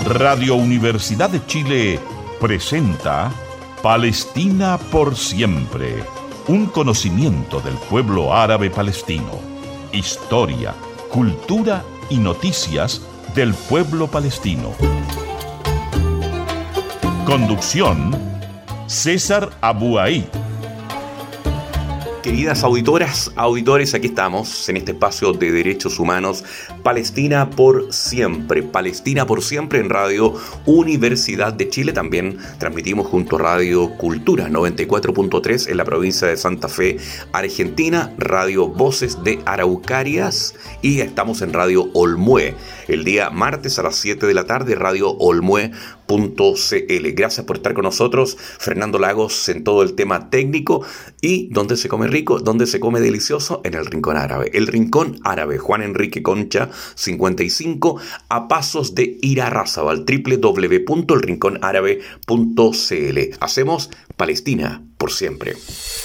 Radio Universidad de Chile presenta Palestina por siempre, un conocimiento del pueblo árabe palestino, historia, cultura y noticias del pueblo palestino. Conducción, César Abuaid. Queridas auditoras, auditores, aquí estamos en este espacio de derechos humanos, Palestina por siempre en Radio Universidad de Chile. También transmitimos junto a Radio Cultura 94.3 en la provincia de Santa Fe, Argentina, Radio Voces de Araucarias, y estamos en Radio Olmué el día martes a las 7 de la tarde, Radio Olmué.cl. Gracias por estar con nosotros, Fernando Lagos en todo el tema técnico. Y donde se come rico, donde se come delicioso, en el Rincón Árabe. El Rincón Árabe, Juan Enrique Concha 55, a pasos de Irarrázaval, www.elrinconarabe.cl. Hacemos Palestina por siempre.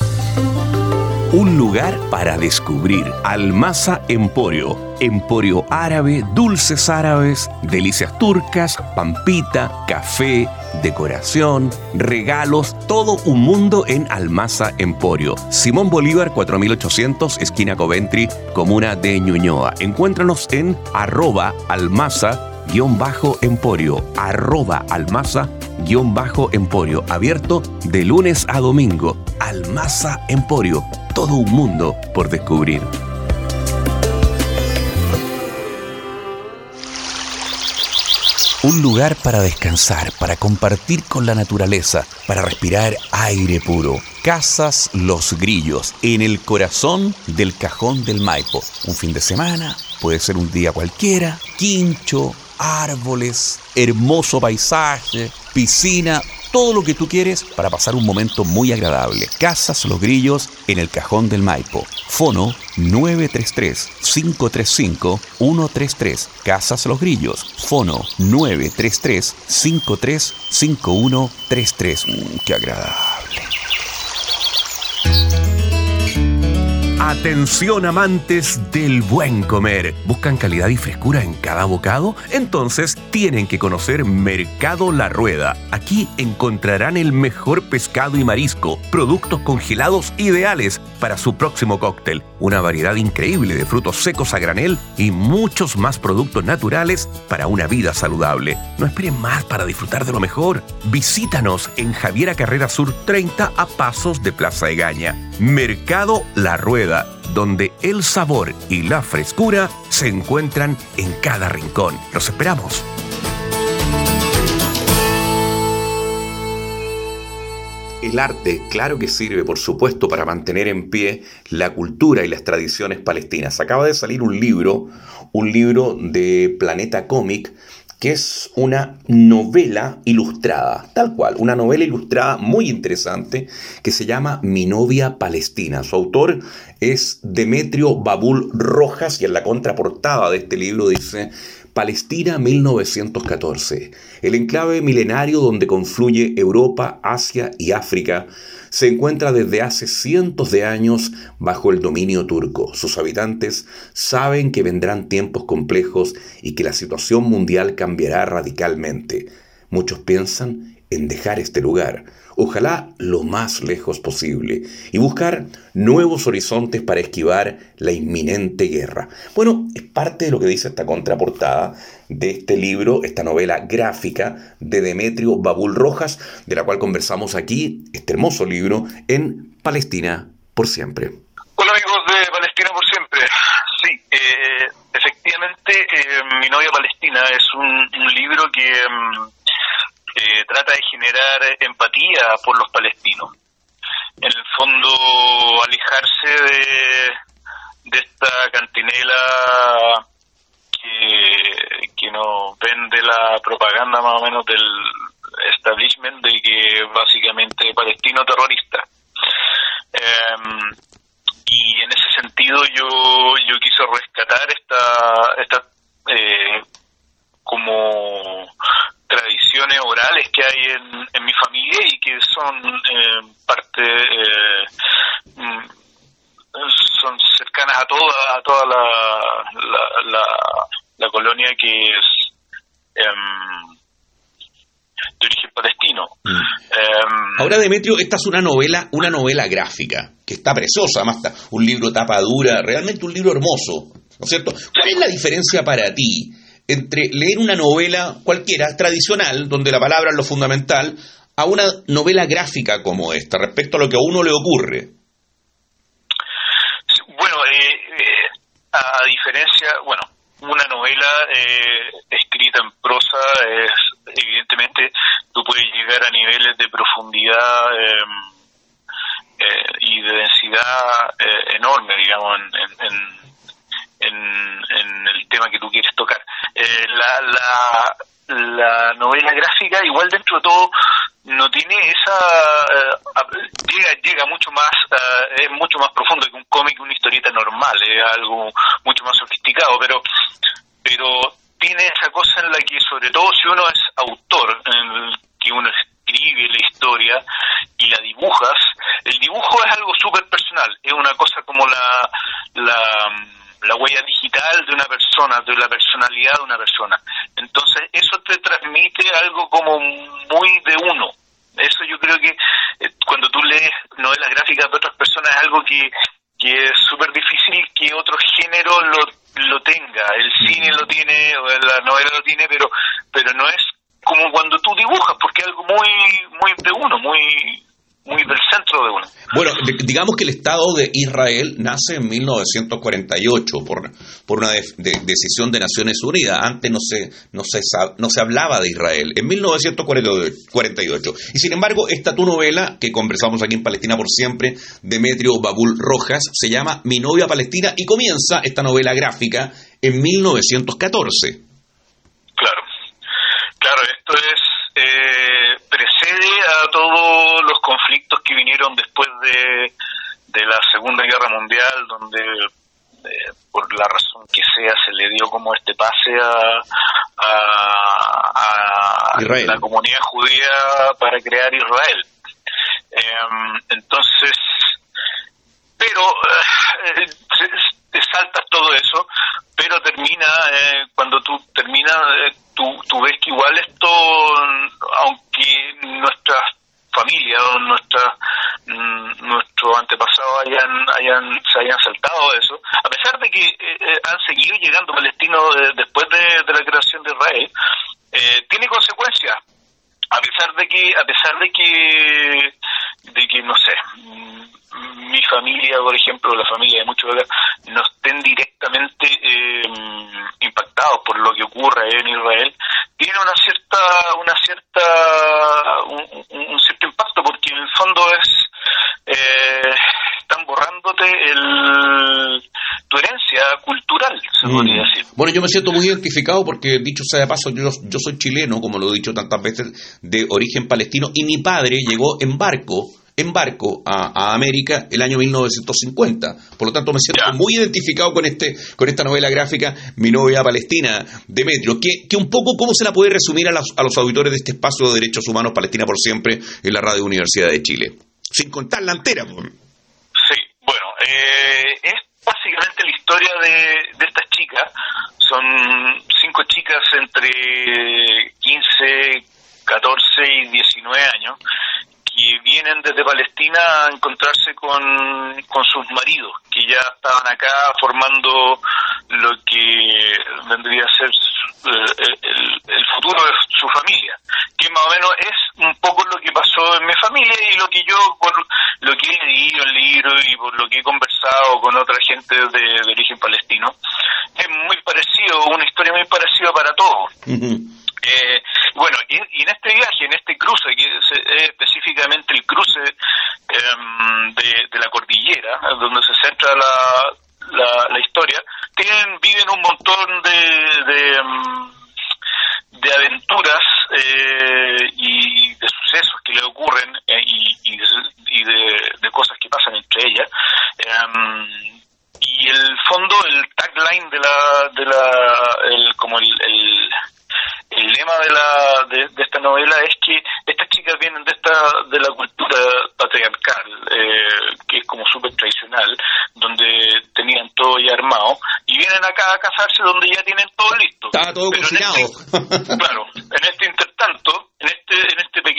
Un lugar para descubrir. Almasa Emporio. Emporio árabe, dulces árabes, delicias turcas, pampita, café, decoración, regalos, todo un mundo en Almasa Emporio. Simón Bolívar 4800, esquina Coventry, comuna de Ñuñoa. Encuéntranos en @almasa_emporio, @almasa_emporio, abierto de lunes a domingo. Almasa Emporio, todo un mundo por descubrir. Un lugar para descansar, para compartir con la naturaleza, para respirar aire puro. Casas Los Grillos, en el corazón del Cajón del Maipo. Un fin de semana, puede ser un día cualquiera, quincho, árboles, hermoso paisaje, piscina, todo lo que tú quieres para pasar un momento muy agradable. Casas Los Grillos en el Cajón del Maipo. Fono 933-535-133. Casas Los Grillos. Fono 933-535133. ¡Qué agradable! Atención amantes del buen comer. ¿Buscan calidad y frescura en cada bocado? Entonces tienen que conocer Mercado La Rueda. Aquí encontrarán el mejor pescado y marisco, productos congelados ideales para su próximo cóctel, una variedad increíble de frutos secos a granel y muchos más productos naturales para una vida saludable. No esperen más para disfrutar de lo mejor. Visítanos en Javiera Carrera Sur 30, a pasos de Plaza Egaña. Mercado La Rueda, donde el sabor y la frescura se encuentran en cada rincón. ¡Los esperamos! El arte, claro que sirve, por supuesto, para mantener en pie la cultura y las tradiciones palestinas. Acaba de salir un libro de Planeta Cómic, que es una novela ilustrada, tal cual, una novela ilustrada muy interesante que se llama Mi novia Palestina. Su autor es Demetrio Babul Rojas, y en la contraportada de este libro dice: Palestina 1914, el enclave milenario donde confluye Europa, Asia y África, se encuentra desde hace cientos de años bajo el dominio turco. Sus habitantes saben que vendrán tiempos complejos y que la situación mundial cambiará radicalmente. Muchos piensan en dejar este lugar, ojalá lo más lejos posible, y buscar nuevos horizontes para esquivar la inminente guerra. Bueno, es parte de lo que dice esta contraportada de este libro, esta novela gráfica de Demetrio Babul Rojas, de la cual conversamos aquí, este hermoso libro, en Palestina por siempre. Hola amigos de Palestina por siempre. Sí, efectivamente, Mi novia Palestina es un libro que trata de generar empatía por los palestinos. En el fondo, alejarse de esta cantinela que nos vende la propaganda más o menos del establishment de que básicamente palestino terrorista. Y en ese sentido yo quise rescatar esta como tradiciones orales que hay en mi familia y que son parte son cercanas a toda la colonia, que es palestino. Ahora, Demetrio, esta es una novela gráfica, que está preciosa, además está un libro tapa dura, realmente un libro hermoso, ¿no es cierto? ¿Cuál es la diferencia para ti entre leer una novela cualquiera, tradicional, donde la palabra es lo fundamental, a una novela gráfica como esta, respecto a lo que a uno le ocurre? Bueno, a diferencia, una novela escrita en prosa evidentemente tú puedes llegar a niveles de profundidad y de densidad enorme, digamos, en el tema que tú quieres tocar. La novela gráfica, igual dentro de todo, no tiene esa llega mucho más, es mucho más profundo que un cómic, una historieta normal, es algo mucho más sofisticado, pero tiene esa cosa en la que, sobre todo si uno es autor, en el que uno escribe la historia y la dibujas, el dibujo es algo súper personal, es una cosa como la huella digital de una persona, de la personalidad de una persona. Entonces eso te transmite algo como muy de uno. Eso yo creo que cuando tú lees novelas gráficas de otras personas es algo que es súper difícil que otro género lo tenga. El cine lo tiene, o la novela lo tiene, pero no es como cuando tú dibujas, porque es algo muy de uno, muy del centro de uno. Bueno, digamos que el Estado de Israel nace en 1948 por una decisión de Naciones Unidas. Antes no se hablaba de Israel. En 1948. Y sin embargo, esta tu novela, que conversamos aquí en Palestina por Siempre, Demetrio Babul Rojas, se llama Mi novia Palestina, y comienza esta novela gráfica en 1914. Claro, esto precede a todos los conflictos que vinieron después de la Segunda Guerra Mundial, donde por la razón que sea se le dio como este pase a la comunidad judía para crear Israel. Entonces, pero te saltas todo eso, pero termina, cuando tú terminas, tú ves que igual esto, aunque nuestras familias o nuestros antepasados se hayan saltado eso, a pesar de que han seguido llegando palestinos después de la creación de Israel, tiene consecuencias. A pesar de que no sé, mi familia, por ejemplo, la familia de muchos de acá, no estén directamente impactados por lo que ocurre en Israel, tiene un cierto impacto, porque en el fondo están borrándote tu herencia cultural, se podría decir. Bueno, yo me siento muy identificado porque, dicho sea de paso, yo soy chileno, como lo he dicho tantas veces, de origen palestino, y mi padre llegó en barco a América el año 1950. Por lo tanto, me siento muy identificado con esta novela gráfica, Mi novia Palestina, Demetrio, que un poco, ¿cómo se la puede resumir a los auditores de este espacio de Derechos Humanos Palestina por Siempre en la Radio Universidad de Chile? Sin contar la entera. Sí, bueno, es básicamente la historia de estas chicas. Son 5 chicas entre 15, 14 y 19 años, que vienen desde Palestina a encontrarse con sus maridos, que ya estaban acá formando lo que vendría a ser el futuro de su familia, que más o menos es un poco lo que pasó en mi familia y lo que yo, por lo que he leído en libros y por lo que he conversado con otra gente de origen palestino, es muy parecido, una historia muy parecida para todos. Bueno, y en este viaje, en este cruce, que es específicamente el cruce de la cordillera, donde se centra la historia, viven un montón de aventuras y de sucesos que le ocurren y de cosas que pasan entre ellas. Y el fondo, el tagline el lema de esta novela es que estas chicas vienen de la cultura patriarcal, que es como súper tradicional, donde tenían todo ya armado, y vienen acá a casarse donde ya tienen todo listo. Está todo cocinado. Claro, en este intertanto, en este pequeño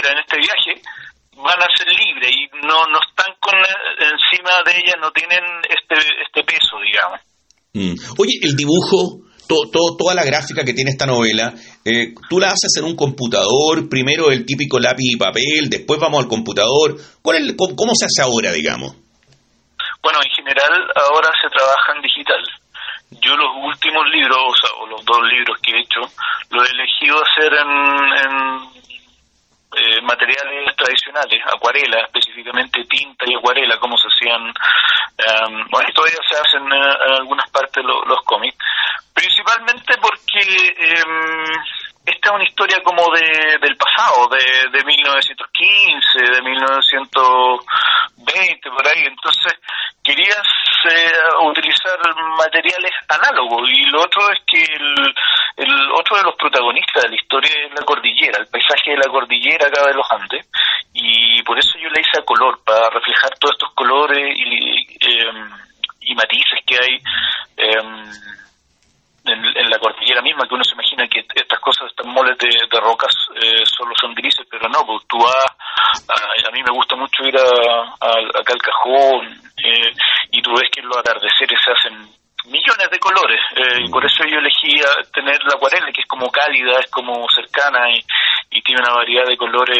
cordillera, en este viaje, van a ser libres y no están encima de ellas, no tienen este peso, digamos. Oye, el dibujo, toda la gráfica que tiene esta novela, tú la haces en un computador, primero el típico lápiz y papel, después vamos al computador. ¿Cómo se hace ahora, digamos? Bueno, en general ahora se trabaja en digital. Yo los últimos libros, o los 2 libros que he hecho, los he elegido hacer en materiales tradicionales, acuarela, específicamente tinta y acuarela, como se hacían, todavía se hacen en algunas partes los cómics, principalmente porque esta es una historia como del pasado, de 1915, de 1920, por ahí. Entonces querías utilizar materiales análogos, y lo otro es que el otro de los protagonistas de la historia es la cordillera, el paisaje de la cordillera acá de los Andes, y por eso yo la hice a color, para reflejar todos estos colores y matices que hay en la cordillera misma, que uno se imagina que estas cosas, estas moles de rocas solo son grises, pero no, porque tú vas, a mí me gusta mucho ir acá al Cajón, y tú ves que en los atardeceres se hacen millones de colores, y por eso yo elegí tener la acuarela, que es como cálida, es como cercana, y tiene una variedad de colores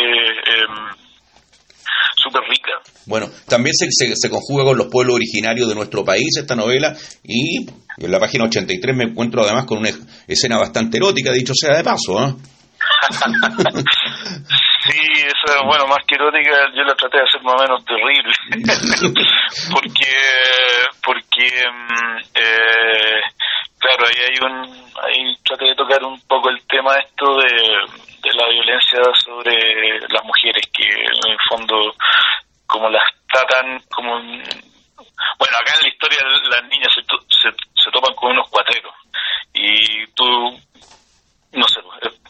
súper rica. Bueno, también se conjuga con los pueblos originarios de nuestro país esta novela, y en la página 83 me encuentro además con una escena bastante erótica, dicho sea de paso, ¿eh? Sí, eso, bueno, más que erótica, yo la traté de hacer más o menos terrible, porque claro, ahí traté de tocar un poco el tema esto de la violencia sobre las mujeres, que en el fondo, como las tratan, como... Bueno, acá en la historia las niñas se topan con unos cuatreros, y tú, no sé,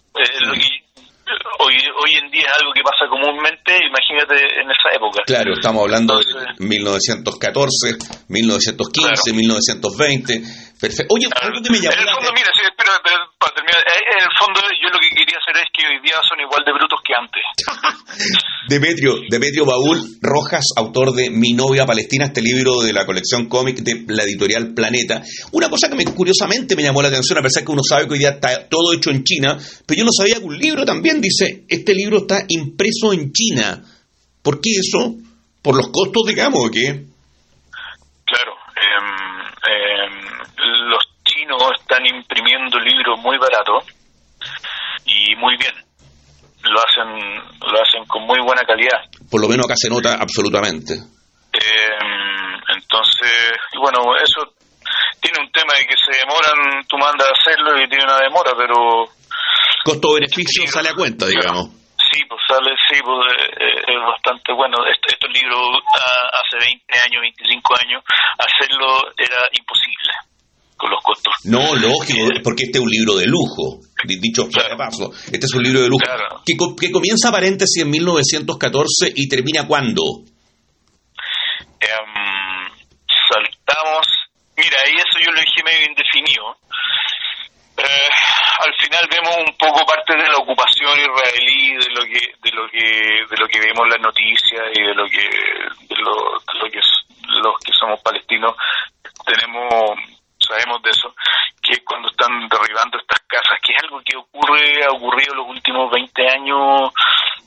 hoy en día es algo que pasa comúnmente, imagínate en esa época. Claro, estamos hablando de 1914, 1915, claro. 1920. Perfecto. Oye, algo que me llamó en el fondo, mira, sí, espera, para terminar, en el fondo yo lo que quería hacer es que hoy día son igual de brutos que antes. Demetrio Baúl Rojas, autor de Mi novia palestina, este libro de la colección cómic de la editorial Planeta. Una cosa que curiosamente me llamó la atención, a pesar que uno sabe que hoy día está todo hecho en China, pero yo no sabía que un libro también dice, este libro está impreso en China. ¿Por qué eso? ¿Por los costos, digamos, o qué? Claro, los chinos están imprimiendo libros muy baratos y muy bien. Lo hacen con muy buena calidad. Por lo menos acá se nota absolutamente. Entonces, bueno, eso tiene un tema de que se demoran, tú mandas a hacerlo y tiene una demora, pero... Costo-beneficio sale a cuenta, digamos. Sí, pues es bastante bueno. Estos libros hace 20 años, 25 años, hacerlo era imposible con los costos. No, lógico, porque este es un libro de lujo, dicho sea de paso. Este es un libro de lujo. Claro. Que comienza, paréntesis, en 1914 y termina ¿cuándo? Saltamos... Mira, y eso yo lo dije medio indefinido. Al final vemos un poco parte de la ocupación israelí, de lo que vemos en las noticias, y de lo que los que somos palestinos sabemos de eso, que es cuando están derribando estas casas, que es algo que ha ocurrido en los últimos 20 años.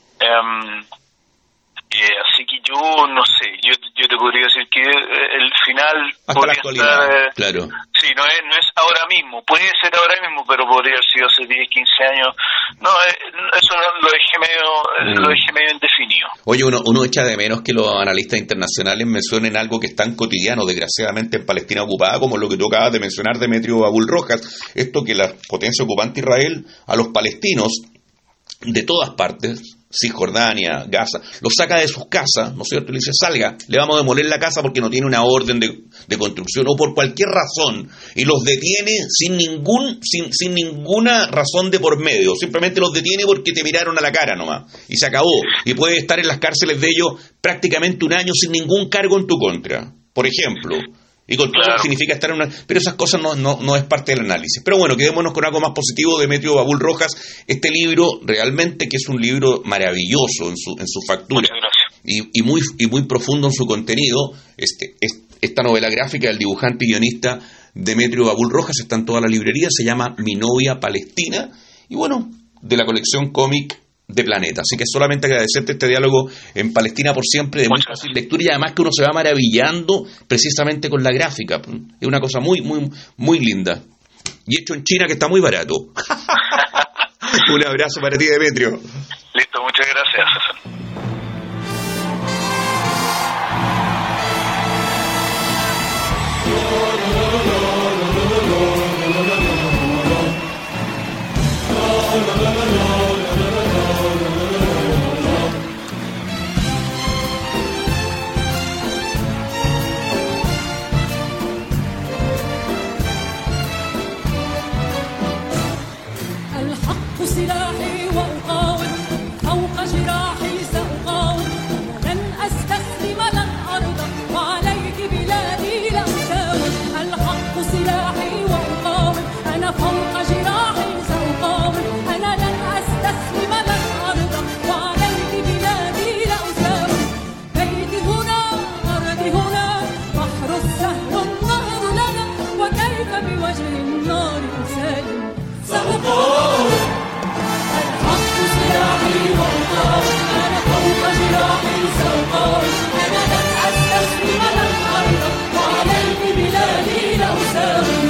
Así que yo no sé, yo te podría decir que el final hasta la actualidad, claro. Sí, no es ahora mismo, puede ser ahora mismo, pero podría haber sido hace 10, 15 años. No, eso lo dejé medio indefinido. Oye, uno echa de menos que los analistas internacionales mencionen algo que es tan cotidiano, desgraciadamente, en Palestina ocupada, como lo que tú acabas de mencionar, Demetrio Baúl Rojas, esto que la potencia ocupante Israel a los palestinos de todas partes, Cisjordania, Gaza, los saca de sus casas, ¿no es cierto? Y le dice, salga, le vamos a demoler la casa porque no tiene una orden de construcción o por cualquier razón, y los detiene sin ninguna razón de por medio, simplemente los detiene porque te miraron a la cara nomás, y se acabó, y puedes estar en las cárceles de ellos prácticamente un año sin ningún cargo en tu contra. Por ejemplo, Y con todo lo que significa estar en una... Pero esas cosas no es parte del análisis. Pero bueno, quedémonos con algo más positivo de Demetrio Bábul Rojas. Este libro, realmente que es un libro maravilloso en su factura. Y muy profundo en su contenido. Esta novela gráfica del dibujante y guionista Demetrio Bábul Rojas está en toda la librería. Se llama Mi novia Palestina. Y bueno, de la colección cómic de Planeta. Así que solamente agradecerte este diálogo en Palestina por siempre, de muy fácil lectura, y además que uno se va maravillando precisamente con la gráfica. Es una cosa muy, muy, muy linda. Y hecho en China, que está muy barato. Un abrazo para ti, Demetrio. Listo, muchas gracias, César. سلاحي وأقاوم فوق جراحي سأقاوم لن أستسلم لن أرضى وعليك بلادي لا أساوم الحق سلاحي وأقاوم أنا فوق جراحي سأقاوم أنا لن أستسلم لن أرضى وعليك بلادي لا أساوم بيتي هنا أرضي هنا بحر السهل النهر لنا وكيف بوجه النار أسالم سأقاوم سلاحي وأقاوم أنا فوق جراحي سأقاوم أنا لن أستسلم لن أرضى وعليك بلادي لا أساوم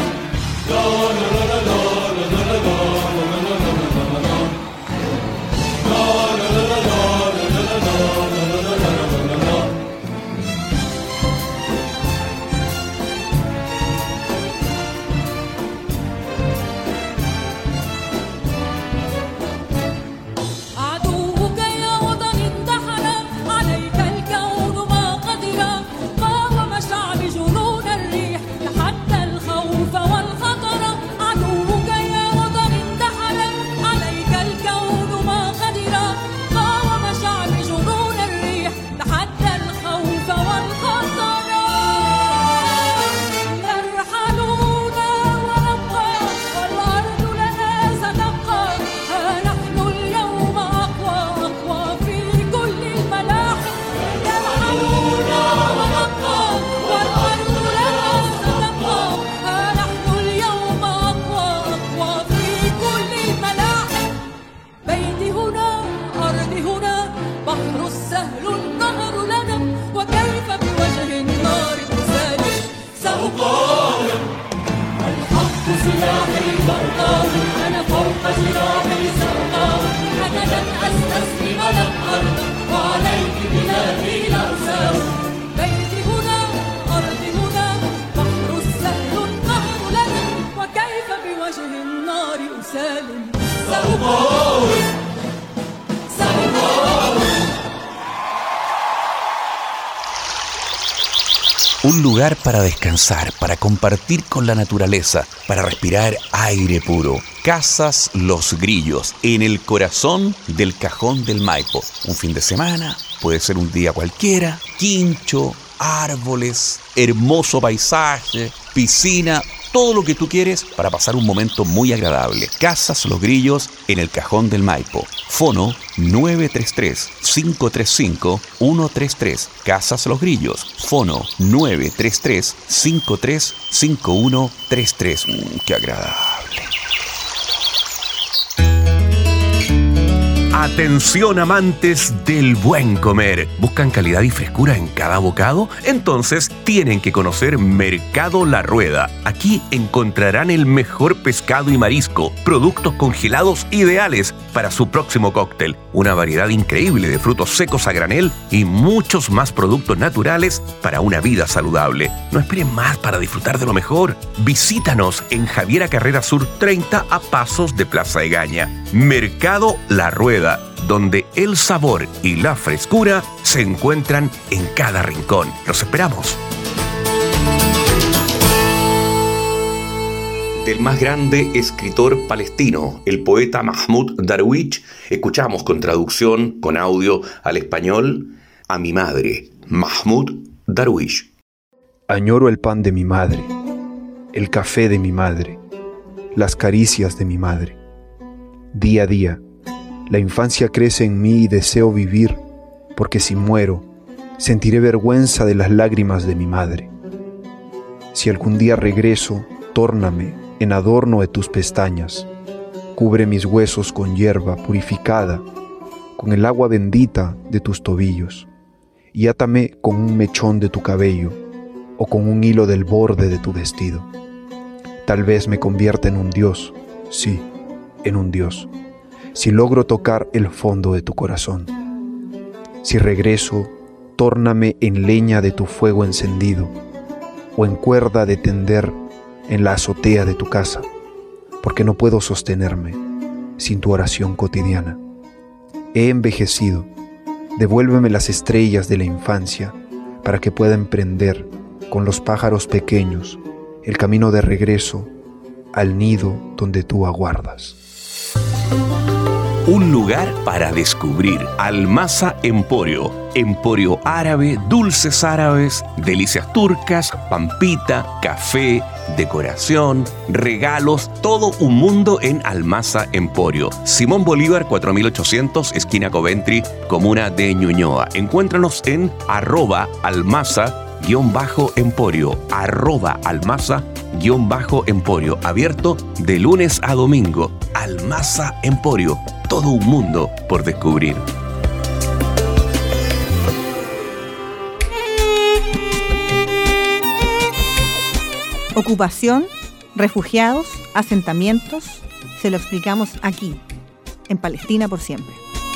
Un lugar para descansar, para compartir con la naturaleza, para respirar aire puro. Casas Los Grillos, en el corazón del Cajón del Maipo. Un fin de semana, puede ser un día cualquiera, quincho, árboles, hermoso paisaje, piscina, todo lo que tú quieres para pasar un momento muy agradable. Casas Los Grillos en el Cajón del Maipo. Fono 933-535-133. Casas Los Grillos. Fono 933-535133. ¡Qué agradable! Atención amantes del buen comer. ¿Buscan calidad y frescura en cada bocado? Entonces tienen que conocer Mercado La Rueda. Aquí encontrarán el mejor pescado y marisco, productos congelados ideales para su próximo cóctel, una variedad increíble de frutos secos a granel y muchos más productos naturales para una vida saludable. No esperen más para disfrutar de lo mejor. Visítanos en Javiera Carrera Sur 30 a pasos de Plaza Egaña. Mercado La Rueda, donde el sabor y la frescura se encuentran en cada rincón. ¡Los esperamos! Del más grande escritor palestino, el poeta Mahmoud Darwish, escuchamos con traducción, con audio al español, A mi madre, Mahmoud Darwish. Añoro el pan de mi madre, el café de mi madre, las caricias de mi madre. Día a día, la infancia crece en mí y deseo vivir, porque si muero, sentiré vergüenza de las lágrimas de mi madre. Si algún día regreso, tórname en adorno de tus pestañas. Cubre mis huesos con hierba purificada, con el agua bendita de tus tobillos, y átame con un mechón de tu cabello o con un hilo del borde de tu vestido. Tal vez me convierta en un dios, sí, en un dios, si logro tocar el fondo de tu corazón. Si regreso, tórname en leña de tu fuego encendido, o en cuerda de tender en la azotea de tu casa, porque no puedo sostenerme sin tu oración cotidiana. He envejecido, devuélveme las estrellas de la infancia para que pueda emprender con los pájaros pequeños el camino de regreso al nido donde tú aguardas. Un lugar para descubrir. Almasa Emporio. Emporio árabe, dulces árabes, delicias turcas, pampita, café, decoración, regalos, todo un mundo en Almasa Emporio. Simón Bolívar 4800, esquina Coventry, comuna de Ñuñoa. Encuéntranos en @almasa_emporio, @almasa_emporio, abierto de lunes a domingo. Almasa Emporio, todo un mundo por descubrir. Ocupación, refugiados, asentamientos, se lo explicamos aquí, en Palestina por siempre.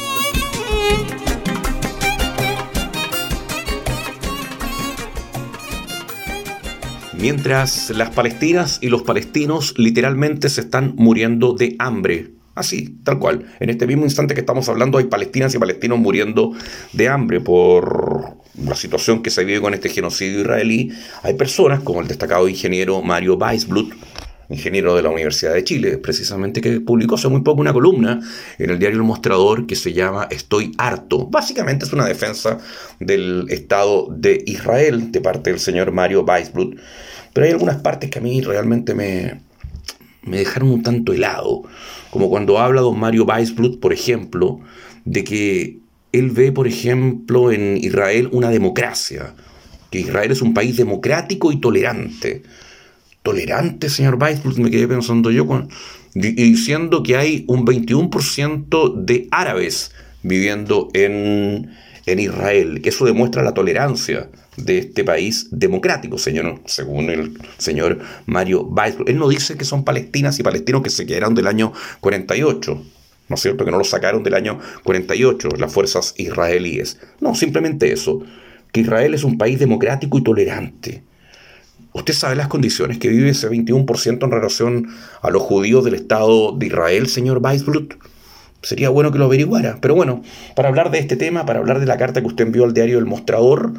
Mientras las palestinas y los palestinos literalmente se están muriendo de hambre. Así, tal cual. En este mismo instante que estamos hablando hay palestinas y palestinos muriendo de hambre por la situación que se vive con este genocidio israelí. Hay personas como el destacado ingeniero Mario Weisblut, ingeniero de la Universidad de Chile, precisamente, que publicó hace muy poco una columna en el diario El Mostrador que se llama Estoy harto. Básicamente es una defensa del Estado de Israel de parte del señor Mario Weisblut. Pero hay algunas partes que a mí realmente me dejaron un tanto helado. Como cuando habla don Mario Weisblut, por ejemplo, de que él ve, por ejemplo, en Israel una democracia, que Israel es un país democrático y tolerante. Tolerante, señor Weisblut, me quedé pensando yo, diciendo que hay un 21% de árabes viviendo en Israel, que eso demuestra la tolerancia de este país democrático, según el señor Mario Weisblut. Él no dice que son palestinas y palestinos que se quedaron del año 48, ¿no es cierto? Que no lo sacaron del año 48 las fuerzas israelíes. No, simplemente eso, que Israel es un país democrático y tolerante. ¿Usted sabe las condiciones que vive ese 21% en relación a los judíos del Estado de Israel, señor Weisblut? Sería bueno que lo averiguara. Pero bueno, para hablar de este tema, para hablar de la carta que usted envió al diario El Mostrador,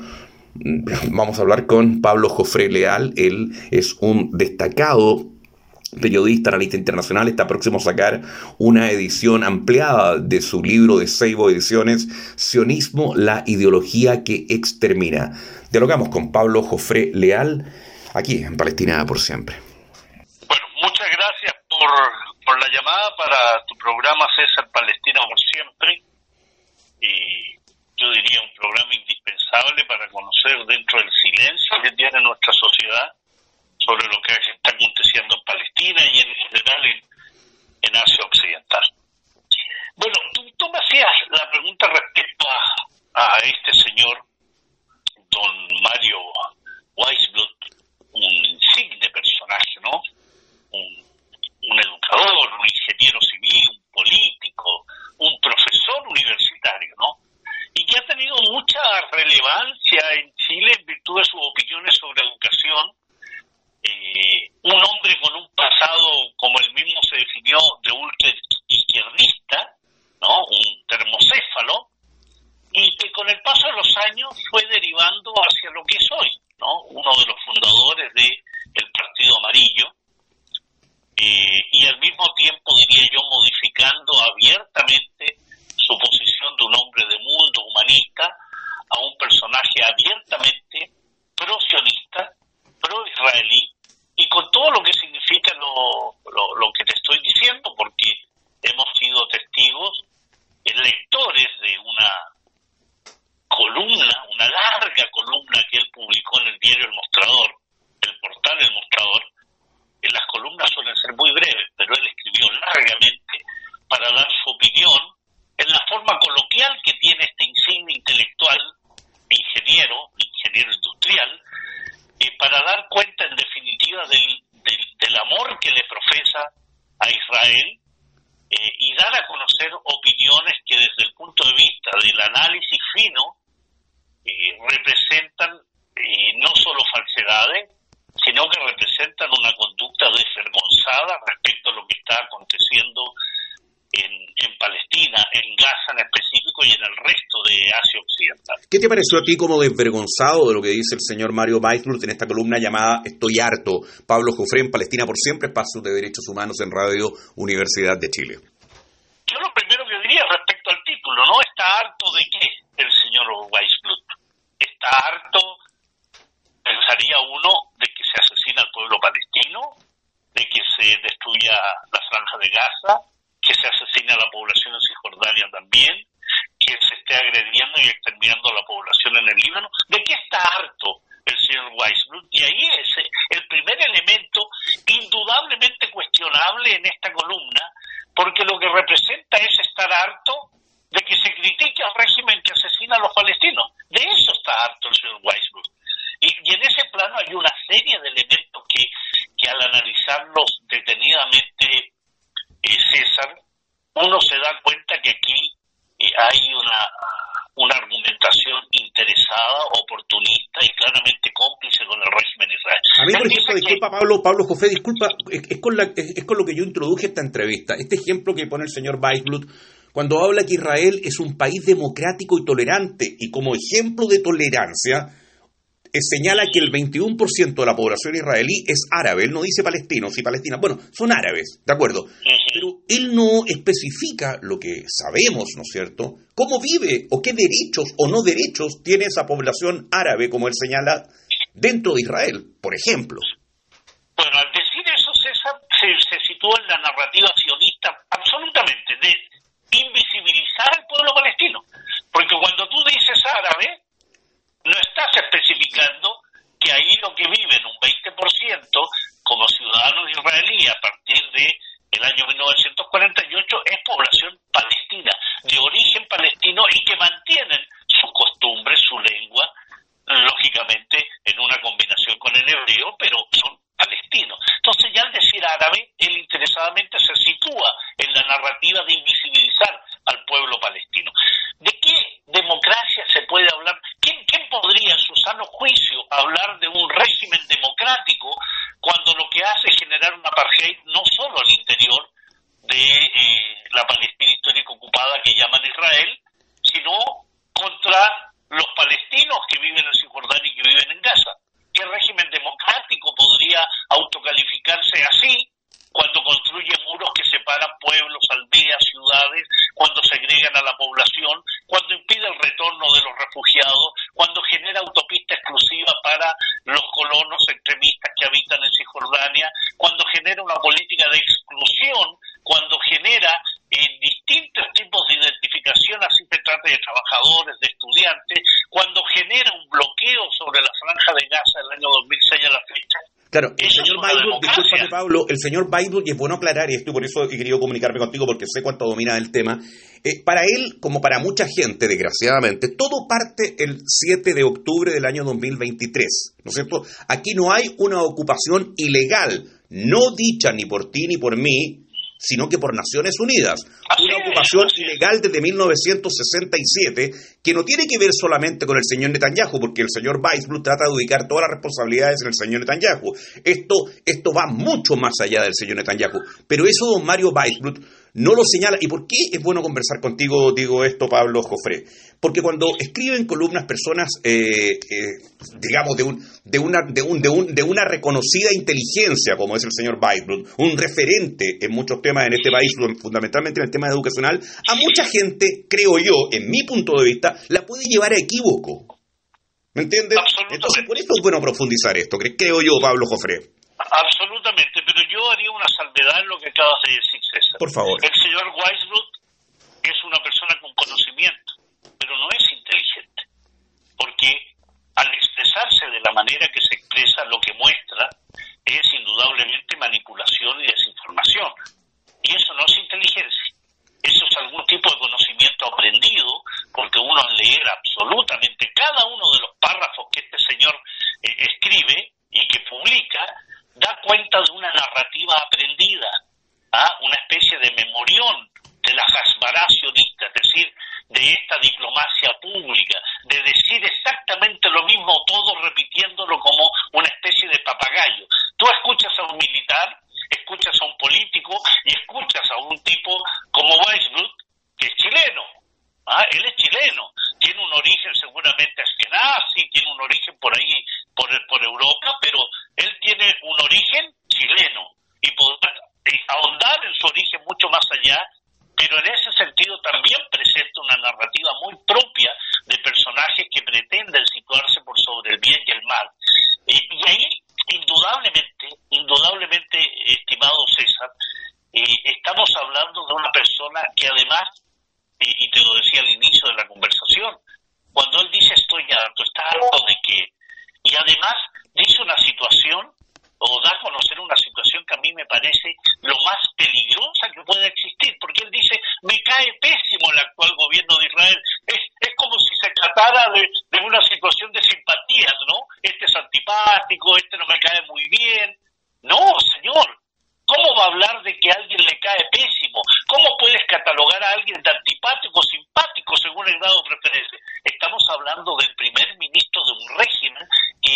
vamos a hablar con Pablo Jofré Leal. Él es un destacado periodista, analista internacional. Está próximo a sacar una edición ampliada de su libro de Seibo Ediciones, Sionismo, la ideología que extermina. Dialogamos con Pablo Jofré Leal, aquí en Palestina por siempre. Bueno, muchas gracias por la llamada para tu programa César Palestina por siempre. Y yo diría un programa indispensable para conocer dentro del silencio que tiene nuestra sociedad sobre lo que está aconteciendo en Palestina y en general en Asia Occidental. Bueno, tú me hacías la pregunta respecto a este señor, don Mario Weisblut, un insigne personaje, ¿no? Un educador, un ingeniero civil, un político, un profesor universitario, ¿no? Y que ha tenido mucha relevancia en Chile en virtud de sus opiniones sobre educación. Un hombre con un pasado, como él mismo se definió, de ultra izquierdista, ¿no? Un termocéfalo, y que con el paso de los años fue derivando hacia lo que es hoy, ¿no? Uno de los fundadores del Partido Amarillo, y al mismo tiempo, diría yo, modificando abiertamente su posición de un hombre de mundo humanista a un personaje abiertamente pro-sionista amor que le profesa a Israel, y dar a conocer opiniones que desde el punto de vista del análisis fino representan no solo falsedades, sino que representan una conducta desvergonzada respecto a lo que está aconteciendo en Palestina, en Gaza en específico y en el resto de Asia Occidental. ¿Qué te pareció a ti como desvergonzado de lo que dice el señor Mario Weisbluth en esta columna llamada Estoy harto? Pablo Jofré en Palestina por Siempre, espacio de derechos humanos en Radio Universidad de Chile. Yo lo primero que diría respecto al título, ¿no? ¿Está harto de qué el señor Weisbluth? ¿Está harto, pensaría uno, de que se asesina al pueblo palestino, de que se destruya la franja de Gaza, que se asesine a la población en Cisjordania también, que se esté agrediendo y exterminando a la población en el Líbano? ¿De qué está harto el señor Weisbluth? Y ahí es el primer elemento indudablemente cuestionable en esta columna, porque lo que representa es estar harto de que se critique al régimen que asesina a los palestinos. De eso está harto el señor Weisbluth. Y en ese plano hay una serie de elementos que al analizarlos detenidamente, César, uno se da cuenta que aquí hay una argumentación interesada, oportunista y claramente cómplice con el régimen de Israel. A mí, por ejemplo, disculpa, Pablo Jofré, disculpa, es con lo que yo introduje esta entrevista. Este ejemplo que pone el señor Weisbluth, cuando habla que Israel es un país democrático y tolerante, y como ejemplo de tolerancia, señala que el 21% de la población israelí es árabe. Él no dice palestinos y palestinas. Bueno, son árabes, ¿de acuerdo? Pero él no especifica lo que sabemos, ¿no es cierto? ¿Cómo vive o qué derechos o no derechos tiene esa población árabe, como él señala, dentro de Israel, por ejemplo? Bueno, al decir eso, César, se sitúa en la narrativa sionista absolutamente de invisibilizar al pueblo palestino. Porque cuando tú dices árabe, no estás especificando que ahí lo que viven un 20% como ciudadanos israelíes a partir de el año 1948 es población palestina, de origen palestino y que mantienen sus costumbres, su lengua, lógicamente en una combinación con el hebreo, pero son palestinos. Entonces ya al decir árabe, él interesadamente se sitúa en la narrativa de invisibilizar al pueblo palestino. ¿De qué democracia se puede hablar? ¿Quién podría en su sano juicio hablar de un régimen democrático cuando lo que hace es generar un apartheid no solo al interior de la Palestina histórica ocupada que llaman Israel, sino contra los palestinos que viven en Cisjordania y que viven en Gaza? ¿Qué régimen democrático podría autocalificarse así cuando construye muros que separan pueblos, aldeas, ciudades, cuando segregan a la población, cuando impide el retorno de los refugiados, cuando genera autopista exclusiva para los colonos extremistas que habitan en Cisjordania, cuando genera una política de exclusión, cuando genera distintos tipos de identificación, así se trate de trabajadores, de estudiantes, cuando genera un bloqueo sobre la franja de Gaza del año 2006 a la fecha? Claro, el señor Weisbluth, discúlpame Pablo, el señor Weisbluth, y es bueno aclarar esto, y por eso he querido comunicarme contigo, porque sé cuánto domina el tema. Para él, como para mucha gente, desgraciadamente, todo parte el 7 de octubre del año 2023, ¿no es cierto? Aquí no hay una ocupación ilegal, no dicha ni por ti ni por mí, sino que por Naciones Unidas. Una ocupación ilegal desde 1967 que no tiene que ver solamente con el señor Netanyahu, porque el señor Weisbluth trata de ubicar todas las responsabilidades en el señor Netanyahu. Esto va mucho más allá del señor Netanyahu. Pero eso don Mario Weisbluth no lo señala. ¿Y por qué es bueno conversar contigo, digo esto, Pablo Jofré? Porque cuando escriben columnas personas, digamos, de una reconocida inteligencia, como es el señor Weisbluth, un referente en muchos temas en este país, fundamentalmente en el tema educacional, a mucha gente, creo yo, en mi punto de vista, la puede llevar a equívoco. ¿Me entiendes? Entonces, por eso es bueno profundizar esto, creo yo, Pablo Jofré. Absolutamente, pero yo haría una salvedad en lo que acabas de decir, César. Por favor. El señor Weisbluth es una persona con conocimiento, pero no es inteligente, porque al expresarse de la manera que se expresa, lo que muestra es indudablemente manipulación y desinformación, y eso no es inteligencia, eso es algún tipo de conocimiento aprendido, porque uno al leer absolutamente cada uno de los párrafos que este señor escribe y que publica, da cuenta de una narrativa especie de memorión de la Hasbará sionista, es decir, de esta diplomacia pública, de decir exactamente lo mismo, todo repitiéndolo como una especie de papagayo. Tú escuchas a un militar, escuchas a un político y escuchas a un tipo como Weisblut, que es chileno. Él es chileno, tiene un origen seguramente askenazi, tiene un origen por ahí, por Europa, pero él tiene un origen chileno y podrá ahondar en su origen mucho más allá, pero en ese sentido también presenta una narrativa muy propia de personajes que pretenden situarse por sobre el bien y el mal. Y ahí, indudablemente, estimado César, estamos hablando de una persona que además, y te lo decía al inicio de la conversación, cuando él dice estoy harto, está harto de qué, y además dice una situación, o da a conocer una situación que a mí me parece lo más peligrosa que puede existir, porque él dice, me cae pésimo el actual gobierno de Israel, es como si se tratara de una situación de simpatías, ¿no? Este es antipático, este no me cae muy bien. No, señor, ¿cómo va a hablar de que a alguien le cae pésimo? ¿Cómo puedes catalogar a alguien de antipático o simpático según el grado de preferencia? Estamos hablando del primer ministro de un régimen que,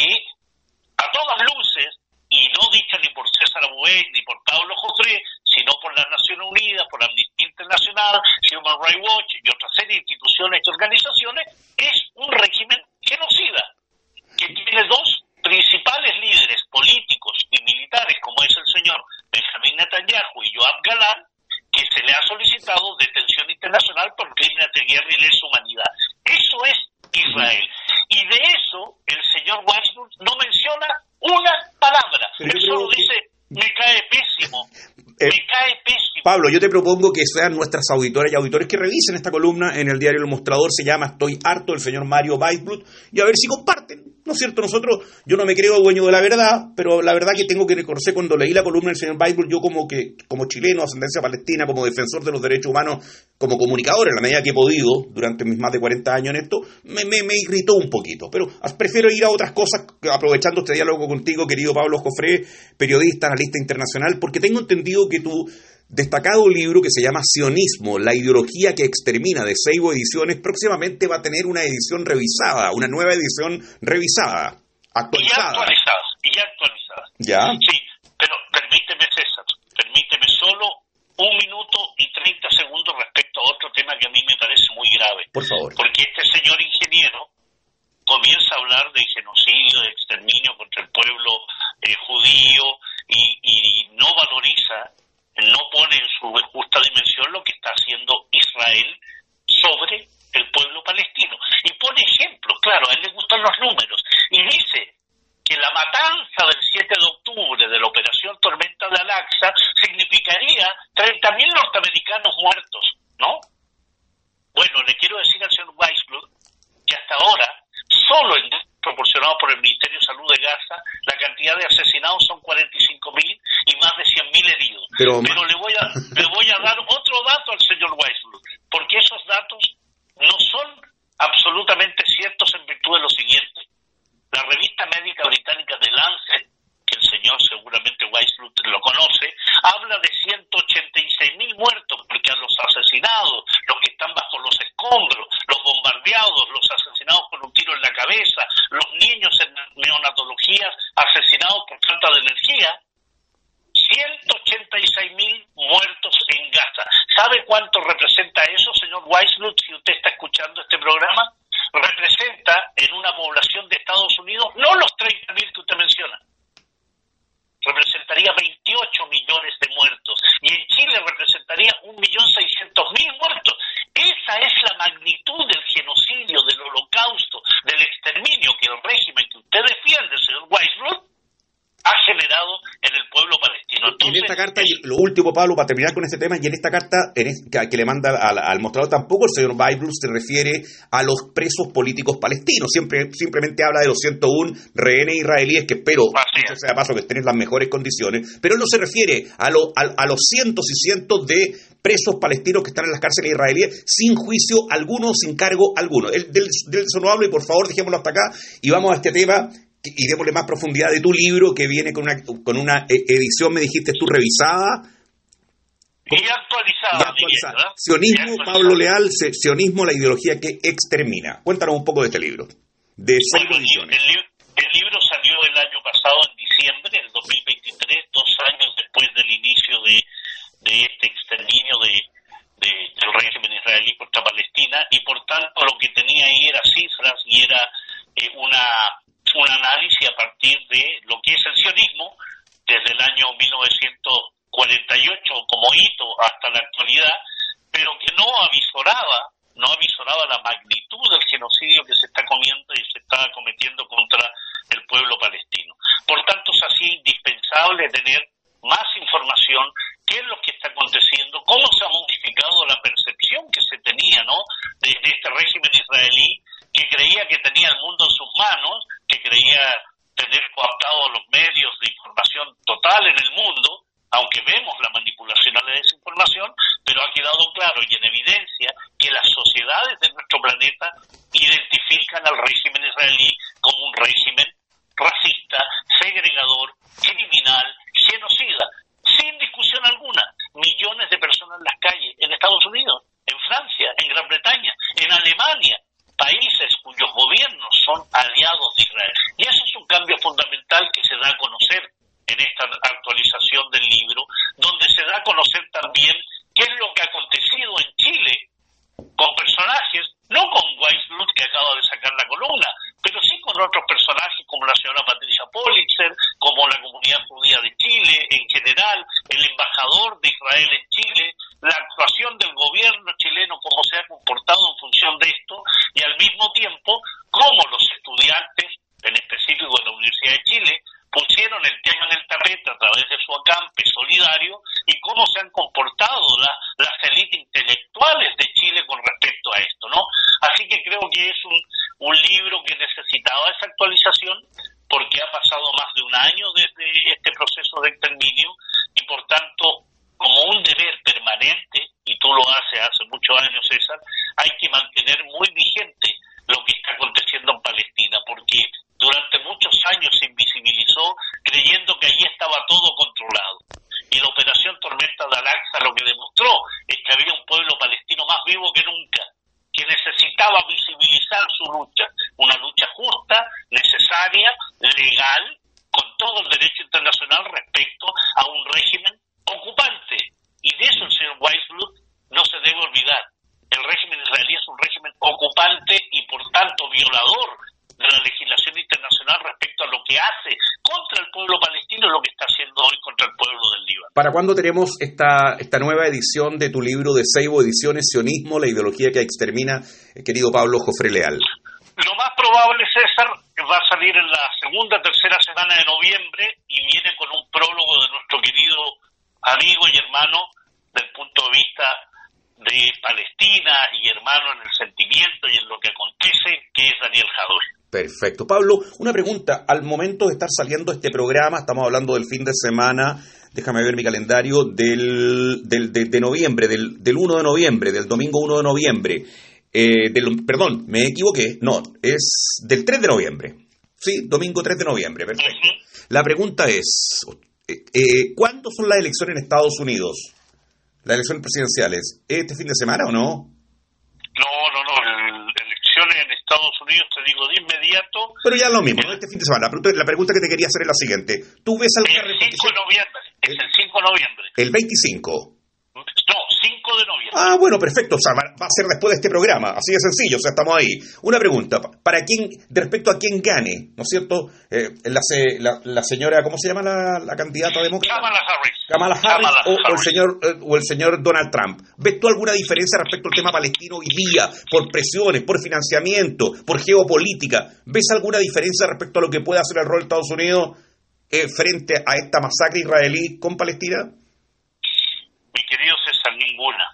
a todas luces, y no dicha ni por César Abuey ni por Pablo Jofré, sino por las Naciones Unidas, por Amnistía Internacional, Human Rights Watch y otra serie de instituciones y organizaciones, es un régimen genocida, que tiene dos principales líderes políticos y militares, como es el señor Benjamín Netanyahu y Yoav Galán, que se le ha solicitado detención internacional por crímenes de guerra y lesa humanidad. Eso es Israel. Y de eso el señor Weisblut no menciona una palabra. Él solo dice, me cae pésimo. Me cae pésimo. Pablo, yo te propongo que sean nuestras auditoras y auditores que revisen esta columna en el diario El Mostrador, se llama Estoy harto, del señor Mario Weisblut, y a ver si comparten, ¿no es cierto? Yo no me creo dueño de la verdad, pero la verdad que tengo que reconocer, cuando leí la columna del señor Weisblut, yo como chileno, ascendencia palestina, como defensor de los derechos humanos, como comunicador, en la medida que he podido, durante mis más de 40 años en esto, me irritó un poquito, pero prefiero ir a otras cosas, aprovechando este diálogo contigo, querido Pablo Jofré, periodista, analista internacional, porque tengo entendido que tu destacado libro, que se llama Sionismo, la ideología que extermina, de Seibo Ediciones, próximamente va a tener una edición revisada, una nueva edición revisada, actualizada. Y ya actualizada. ¿Ya? Sí, pero permíteme, César, solo 1 minuto y 30 segundos respecto a otro tema que a mí me parece muy grave. Por favor. Porque este señor ingeniero comienza a hablar de genocidio, de exterminio contra el pueblo judío y no valoriza, no pone en su justa dimensión lo que está haciendo Israel sobre el pueblo palestino. Y pone ejemplos, claro, a él le gustan los números, y dice que la matanza del 7 de octubre de la operación Tormenta de Al-Aqsa significaría 30.000 norteamericanos muertos, ¿no? Bueno, le quiero decir al señor Weisblut que hasta ahora, solo proporcionado por el Ministerio de Salud de Gaza, la cantidad de asesinados son 45.000 y más de 100.000 heridos. Pero le voy a dar otro dato al señor Weisblut, porque esos datos no son absolutamente ciertos en virtud de lo siguiente. La revista médica británica The Lancet, que el señor seguramente Weisblut lo conoce, habla de 186.000 muertos, porque a los asesinados, los que están bajo los escombros, los bombardeados, los asesinados con un tiro en la cabeza, los niños en neonatologías asesinados por falta de energía, 186.000 muertos en Gaza. ¿Sabe cuánto representa eso, señor Weisblut, si usted está escuchando este programa? Representa en una población de Estados Unidos, no los 30.000 que usted menciona, representaría 28 millones de muertos, y en Chile representaría 1.600.000 muertos. Esa es la magnitud del genocidio, del holocausto, del exterminio que el régimen que usted defiende, señor Weisblut, ha generado en el pueblo palestino. Entonces, en esta carta, y lo último, Pablo, para terminar con este tema, y en esta carta que le manda al Mostrador, tampoco el señor Weisblut se refiere a los presos políticos palestinos, simplemente habla de los 101 rehenes israelíes, que espero, dicho sea de paso, que estén en las mejores condiciones, pero él no se refiere a los cientos y cientos de presos palestinos que están en las cárceles israelíes sin juicio alguno, sin cargo alguno. Del eso no hablo, y por favor dejémoslo hasta acá y vamos a este tema y démosle más profundidad de tu libro, que viene con una edición, me dijiste tú, revisada. Y actualizada. ¿Verdad? Sionismo, Pablo Leal, sionismo, la ideología que extermina. Cuéntanos un poco de este libro. De 6 ediciones. El libro salió el año pasado, en diciembre del 2023, 2 años después del inicio de este exterminio del régimen israelí contra Palestina, y por tanto lo que tenía ahí era cifras y era un análisis a partir de lo que es el sionismo desde el año 1948 como hito hasta la actualidad, pero que no avisoraba la magnitud del genocidio que se está comiendo y se está cometiendo contra el pueblo palestino. Por tanto, es así indispensable tener más información, qué es lo que está aconteciendo, cómo se ha modificado la percepción que se tenía, ¿no?, de este régimen israelí, que creía que tenía el mundo en sus manos, que creía tener coaptados los medios de información total en el mundo, aunque vemos la manipulación a la desinformación, pero ha quedado claro y en evidencia que las sociedades de nuestro planeta identifican al régimen israelí como un régimen racista, segregador, criminal, genocida, sin discusión alguna. Millones de personas en las calles, en Estados Unidos, en Francia, en Gran Bretaña, en Alemania, países cuyos gobiernos son aliados de Israel. Y eso es un cambio fundamental que se da a conocer en esta actualización del libro, donde se da a conocer también qué es lo que ha acontecido en Chile con personajes, no con Weissbluth, que acaba de sacar la columna, pero sí con otros personajes como la señora Patricia Politzer, como la comunidad judía de Chile en general, el embajador de Israel en Chile, la actuación del gobierno chileno, cómo se ha comportado en función de esto, y al mismo tiempo cómo los estudiantes, en específico de la Universidad de Chile, pusieron el tema en el tapete a través de su acampe solidario, y cómo se han comportado las élites intelectuales de Chile con respecto a esto, ¿no? Así que creo que es un libro que necesitaba esa actualización, porque ha pasado más de un año desde este proceso de exterminio, y por tanto, como un deber permanente, y tú lo haces hace muchos años, César, hay que mantener muy vigente lo que está aconteciendo en Palestina, porque durante muchos años se invisibilizó creyendo que allí estaba todo controlado. Y la operación Tormenta de Al-Aqsa lo que demostró es que había un pueblo palestino más vivo que nunca, que necesitaba visibilizar su lucha, una lucha justa, necesaria, legal, con todo el derecho internacional respecto a un régimen ocupante. Y de eso el señor Weissbluth no se debe olvidar. El régimen israelí es un régimen ocupante y por tanto violador de la legislación internacional respecto a lo que hace contra el pueblo palestino y lo que está haciendo hoy contra el pueblo del Líbano. ¿Para cuándo tenemos esta nueva edición de tu libro de Seibo Ediciones, Sionismo, la ideología que extermina, querido Pablo Jofré Leal? Lo más probable, César, va a salir en la segunda, tercera semana de noviembre y viene con un prólogo de nuestro querido amigo y hermano del punto de vista de Palestina y hermano en el sentimiento y en lo que acontece, que es Daniel Jadot. Perfecto. Pablo, una pregunta. Al momento de estar saliendo este programa, estamos hablando del fin de semana, déjame ver mi calendario, de noviembre, del 1 de noviembre, del domingo 1 de noviembre. Perdón, me equivoqué. No, es del 3 de noviembre. Sí, domingo 3 de noviembre. Perfecto. La pregunta es, ¿cuándo son las elecciones en Estados Unidos? Las elecciones presidenciales. ¿Este fin de semana o no? No. Elecciones en Estados Unidos, te digo de inmediato. Pero ya es lo mismo, ¿no? Este fin de semana. La pregunta que te quería hacer es la siguiente. ¿Tú ves alguna repetición? El 5 de noviembre. Es el 5 de noviembre. ¿El 25? No, 5 de noviembre. Ah, bueno, perfecto. O sea, va a ser después de este programa. Así de sencillo. O sea, estamos ahí. Una pregunta. De respecto a quién gane, ¿no es cierto? La señora, ¿cómo se llama la candidata demócrata? Kamala Harris o el señor Donald Trump. ¿Ves tú alguna diferencia respecto al tema palestino hoy día? Por presiones, por financiamiento, por geopolítica. ¿Ves alguna diferencia respecto a lo que puede hacer el rol de Estados Unidos frente a esta masacre israelí con Palestina? Mi querido César, ninguna.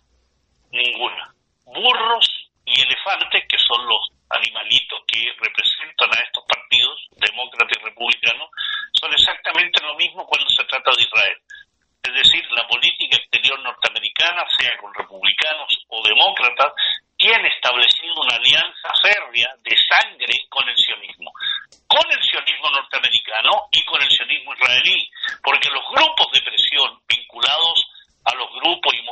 Burros y elefantes, que son los animalitos que representan a estos partidos, demócratas y republicanos, son exactamente lo mismo cuando se trata de Israel. Es decir, la política exterior norteamericana, sea con republicanos o demócratas, tiene establecido una alianza férrea de sangre con el sionismo norteamericano y con el sionismo israelí, porque los grupos de presión vinculados a los grupos y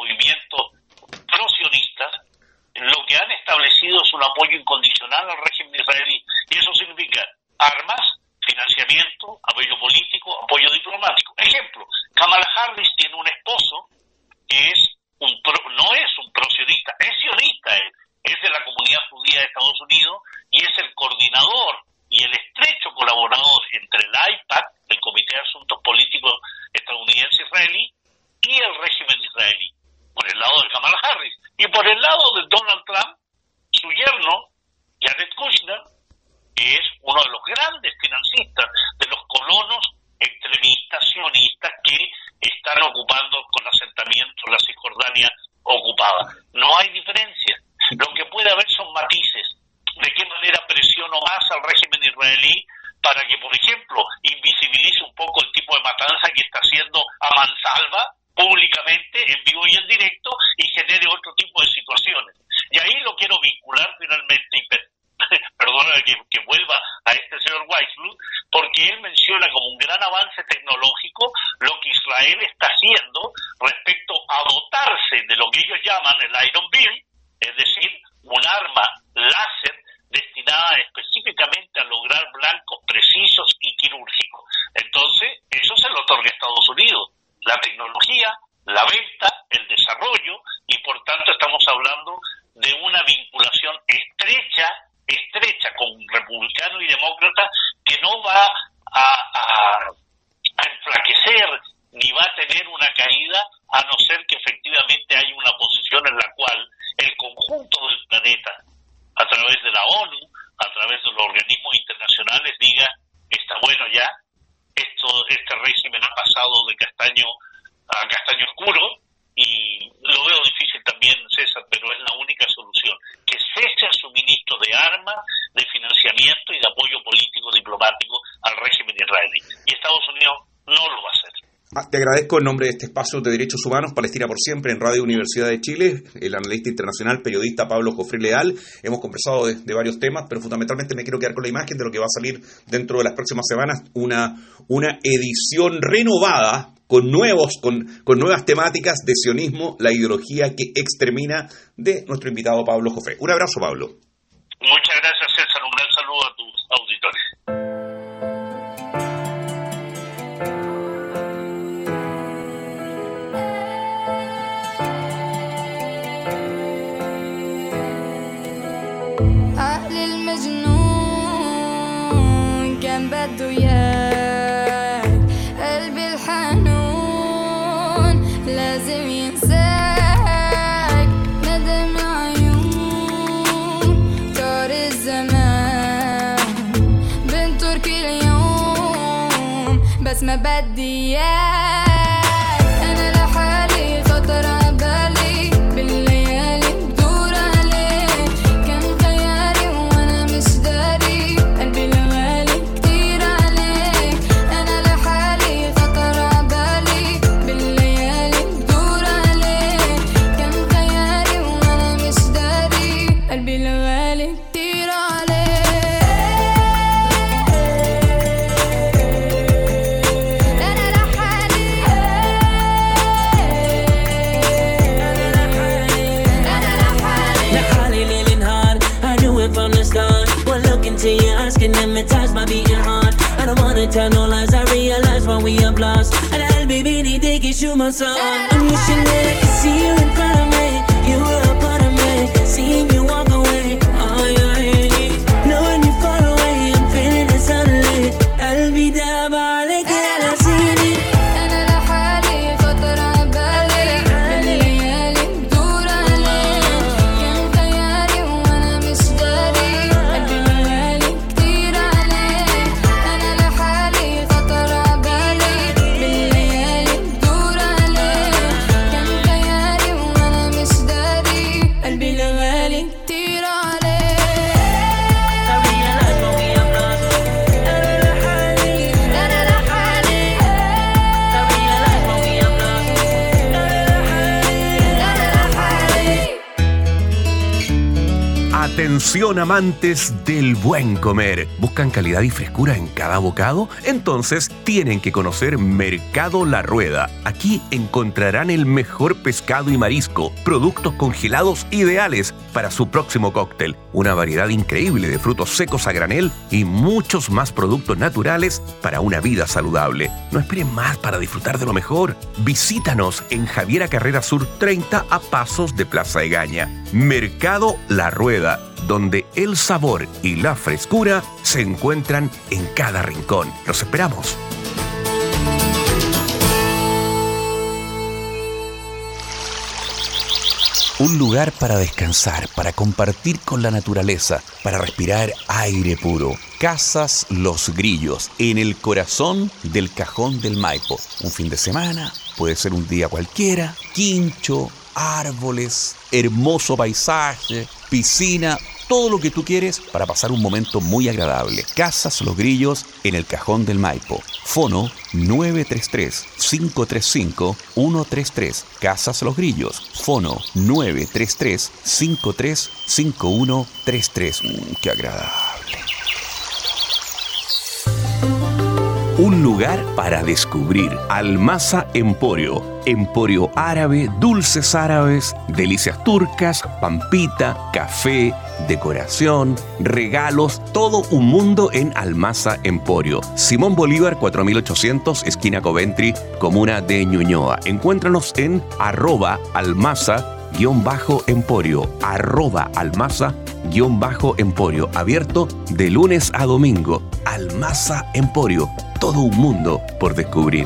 por el lado de Donald Trump, su yerno, Jared Kushner, que es uno de los grandes financistas de los colonos extremistas sionistas que están ocupando con asentamientos la Cisjordania ocupada. No hay diferencia. Lo que puede haber son matices. ¿De qué manera presiono más al régimen israelí para que, por ejemplo, invisibilice un poco el tipo de matanza que está haciendo a mansalva, públicamente, en vivo y en directo, y genere otro tipo de situaciones? Y ahí lo quiero vincular finalmente, y perdona que vuelva a este señor Weissbluth, porque él menciona como un gran avance tecnológico lo que Israel está haciendo respecto a dotarse de lo que ellos llaman el Iron Beam, es decir, un arma láser destinada específicamente a lograr blancos precisos y quirúrgicos. Entonces, eso se lo otorga a Estados Unidos, la tecnología, la venta, el desarrollo, y por tanto estamos hablando de una vinculación estrecha con republicano y demócrata que no va a enflaquecer ni va a tener una caída, a no ser que efectivamente haya una posición en la cual el conjunto del planeta, a través de la ONU, a través de los organismos internacionales, diga, está bueno ya, este régimen ha pasado de castaño a castaño oscuro, y lo veo difícil también, César, pero es la única solución, que cese el suministro de armas, de financiamiento y de apoyo político diplomático al régimen israelí. Y Estados Unidos no lo va a hacer. Te agradezco en nombre de este espacio de Derechos Humanos, Palestina por Siempre, en Radio Universidad de Chile, el analista internacional, periodista Pablo Jofré Leal. Hemos conversado de varios temas, pero fundamentalmente me quiero quedar con la imagen de lo que va a salir dentro de las próximas semanas, una edición renovada con nuevas temáticas de sionismo, la ideología que extermina, de nuestro invitado Pablo Jofré. Un abrazo, Pablo. Muchas gracias, César. Un gran saludo a tus auditores. عقل المجنون كان بده اياك قلبي الحنون لازم ينساك ندم عيون طار الزمان بنطر كل يوم بس ما بدي اياك انا لحالي خطر عبالي بالليالي بدور عليك كان خيالي وانا مش داري قلبي الغالي كتير عليك انا لحالي خطر عبالي بالليالي بدور عليك كان خيالي وانا مش داري قلبي الغالي كتير عليك انا لحالي لحالي ليل نهار I knew it from the start. One look into your eyes can hypnotize my beating heart. I don't wanna tell no lies, I realize what we have lost. And I'll be ready to get you my song. I'm wishing that I could see you in front of me. You were a part of me, seeing you walk away. All your hands, knowing you far away, I'm feeling it suddenly. I'll be there by the galaxy. أنا لحالي خطر عبالي بالليالي بدور عليك كان خيالي وأنا مش داري قلبي الغالي كتير عليك أنا لحالي خطر عبالي بالليالي بدور عليك كان خيالي وأنا مش داري قلبي الغالي كتير عليك I realize what we have lost. أنا لحالي I realize what we have lost. Atención amantes del buen comer. ¿Buscan calidad y frescura en cada bocado? Entonces tienen que conocer Mercado La Rueda. Aquí encontrarán el mejor pescado y marisco, productos congelados ideales para su próximo cóctel, una variedad increíble de frutos secos a granel y muchos más productos naturales para una vida saludable. No esperen más para disfrutar de lo mejor. Visítanos en Javiera Carrera Sur 30 a pasos de Plaza Egaña. Mercado La Rueda, donde el sabor y la frescura se encuentran en cada rincón. Los esperamos. Un lugar para descansar, para compartir con la naturaleza, para respirar aire puro. Casas Los Grillos, en el corazón del Cajón del Maipo. Un fin de semana, puede ser un día cualquiera, quincho, árboles, hermoso paisaje, piscina, todo lo que tú quieres para pasar un momento muy agradable. Casas Los Grillos en el Cajón del Maipo. Fono 933-535-133. Casas Los Grillos. Fono 933-535133. ¡Qué agradable! Un lugar para descubrir. Almasa Emporio. Emporio árabe, dulces árabes, delicias turcas, pampita, café, decoración, regalos, todo un mundo en Almasa Emporio. Simón Bolívar 4800, esquina Coventry, comuna de Ñuñoa. Encuéntranos en @almasa_emporio, @almasa_emporio, abierto de lunes a domingo. Almasa Emporio, todo un mundo por descubrir.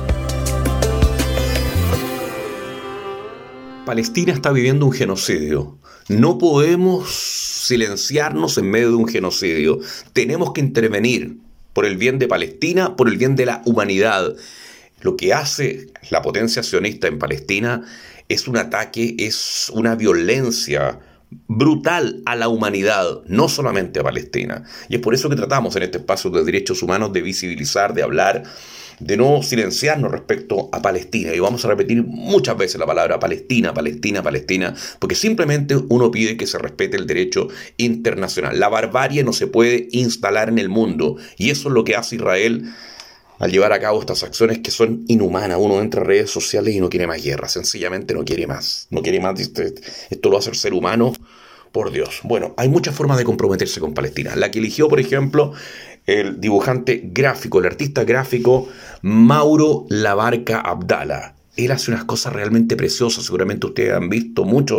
Palestina está viviendo un genocidio. No podemos silenciarnos en medio de un genocidio. Tenemos que intervenir por el bien de Palestina, por el bien de la humanidad. Lo que hace la potencia sionista en Palestina es un ataque, es una violencia brutal a la humanidad, no solamente a Palestina. Y es por eso que tratamos en este espacio de derechos humanos de visibilizar, de hablar, de no silenciarnos respecto a Palestina. Y vamos a repetir muchas veces la palabra Palestina, Palestina, Palestina, porque simplemente uno pide que se respete el derecho internacional. La barbarie no se puede instalar en el mundo, y eso es lo que hace Israel al llevar a cabo estas acciones que son inhumanas. Uno entra a redes sociales y no quiere más guerra, sencillamente no quiere más. No quiere más, esto lo hace el ser humano, por Dios. Bueno, hay muchas formas de comprometerse con Palestina. La que eligió, por ejemplo, el dibujante gráfico, el artista gráfico Mauro Labarca Abdala. Él hace unas cosas realmente preciosas. Seguramente ustedes han visto mucho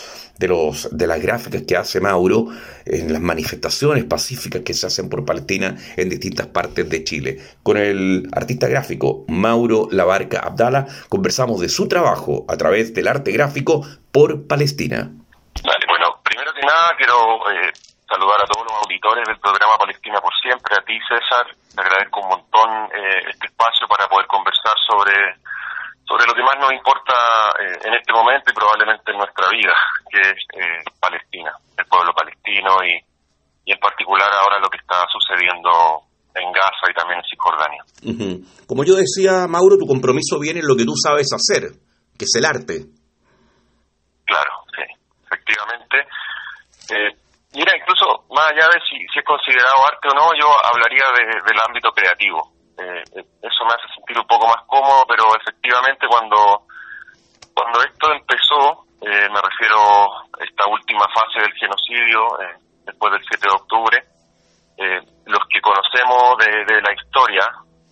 de las gráficas que hace Mauro en las manifestaciones pacíficas que se hacen por Palestina en distintas partes de Chile. Con el artista gráfico Mauro Labarca Abdala conversamos de su trabajo a través del arte gráfico por Palestina. Vale, bueno, primero que nada quiero saludar a todos los auditores del programa Palestina por Siempre, a ti César, te agradezco un montón este espacio para poder conversar sobre lo que más nos importa en este momento y probablemente en nuestra vida, que es Palestina, el pueblo palestino y en particular ahora lo que está sucediendo en Gaza y también en Cisjordania. Uh-huh. Como yo decía, Mauro, tu compromiso viene en lo que tú sabes hacer, que es el arte. Claro, sí, efectivamente. Mira, incluso más allá de si es considerado arte o no, yo hablaría del ámbito creativo. Eso me hace sentir un poco más cómodo, pero efectivamente cuando esto empezó, me refiero a esta última fase del genocidio, después del 7 de octubre, los que conocemos de la historia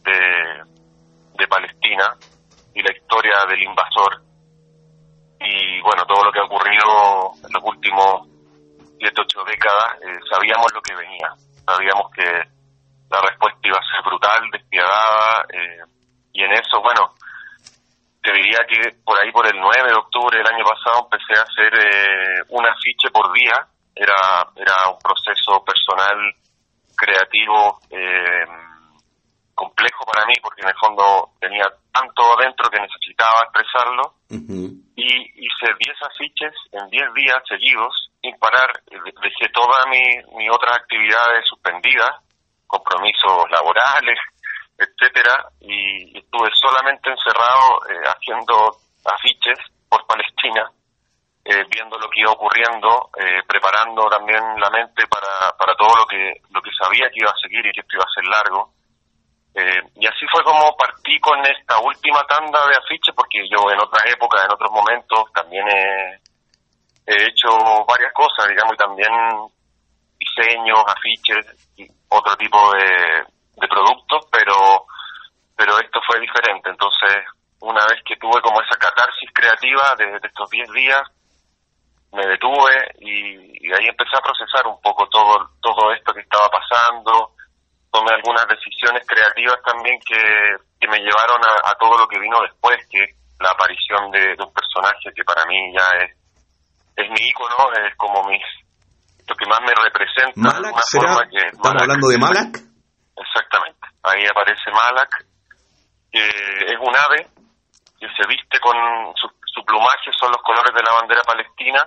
de Palestina y la historia del invasor, y bueno, todo lo que ha ocurrido en los últimos 7-8 décadas, sabíamos lo que venía, sabíamos que la respuesta iba a ser brutal, despiadada, y en eso, bueno, te diría que por ahí, por el 9 de octubre del año pasado, empecé a hacer un afiche por día. Era un proceso personal, creativo, complejo para mí, porque en el fondo tenía tanto adentro que necesitaba expresarlo. Uh-huh. Y hice 10 afiches en 10 días seguidos, sin parar. Dejé todas mis otras actividades suspendidas, compromisos laborales, etcétera, y estuve solamente encerrado haciendo afiches por Palestina, viendo lo que iba ocurriendo, preparando también la mente para todo lo que sabía que iba a seguir y que esto iba a ser largo. Y así fue como partí con esta última tanda de afiches, porque yo en otras épocas, en otros momentos, también he hecho varias cosas, digamos, y también diseños, afiches y otro tipo de productos, pero esto fue diferente. Entonces, una vez que tuve como esa catarsis creativa de estos 10 días, me detuve y ahí empecé a procesar un poco todo esto que estaba pasando. Tomé algunas decisiones creativas también que me llevaron a todo lo que vino después, que es la aparición de un personaje que para mí ya es es mi ícono, es como lo que más me representa. ¿Malak una será? forma que ¿Estamos hablando de Malak? Exactamente, ahí aparece Malak, que es un ave que se viste con su plumaje, son los colores de la bandera palestina.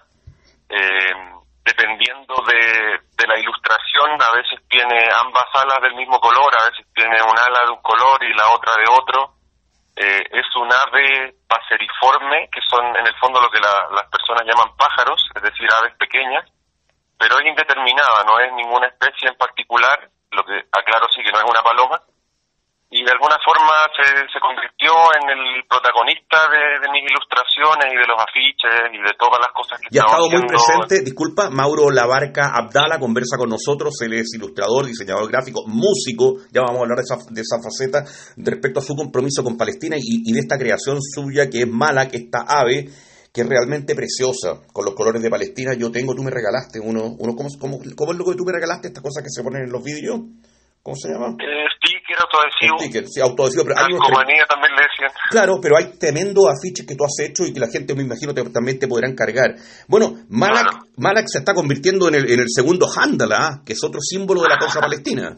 Dependiendo de la ilustración, a veces tiene ambas alas del mismo color, a veces tiene un ala de un color y la otra de otro. Es un ave paseriforme, que son en el fondo lo que las personas llaman pájaros, es decir, aves pequeñas, pero es indeterminada, no es ninguna especie en particular, lo que aclaro sí que no es una paloma, y de alguna forma se convirtió en el protagonista de mis ilustraciones y de los afiches y de todas las cosas que Y ha estado estaba muy haciendo. presente, disculpa, Mauro Labarca Abdala conversa con nosotros, él es ilustrador, diseñador gráfico, músico, ya vamos a hablar de esa faceta respecto a su compromiso con Palestina y de esta creación suya que es Malak, esta ave que es realmente preciosa, con los colores de Palestina. Yo tengo, tú me regalaste uno ¿cómo es lo que tú me regalaste? Estas cosas que se ponen en los vídeos, ¿cómo se llama? Sticker, autoadhesivo. Sticker, sí, autoadhesivo, pero hay unos Calcomanía también le decían. Claro, pero hay tremendos afiches que tú has hecho y que la gente, me imagino, también te podrán cargar. Bueno, Malak se está convirtiendo en el segundo Handala, que es otro símbolo de la causa palestina.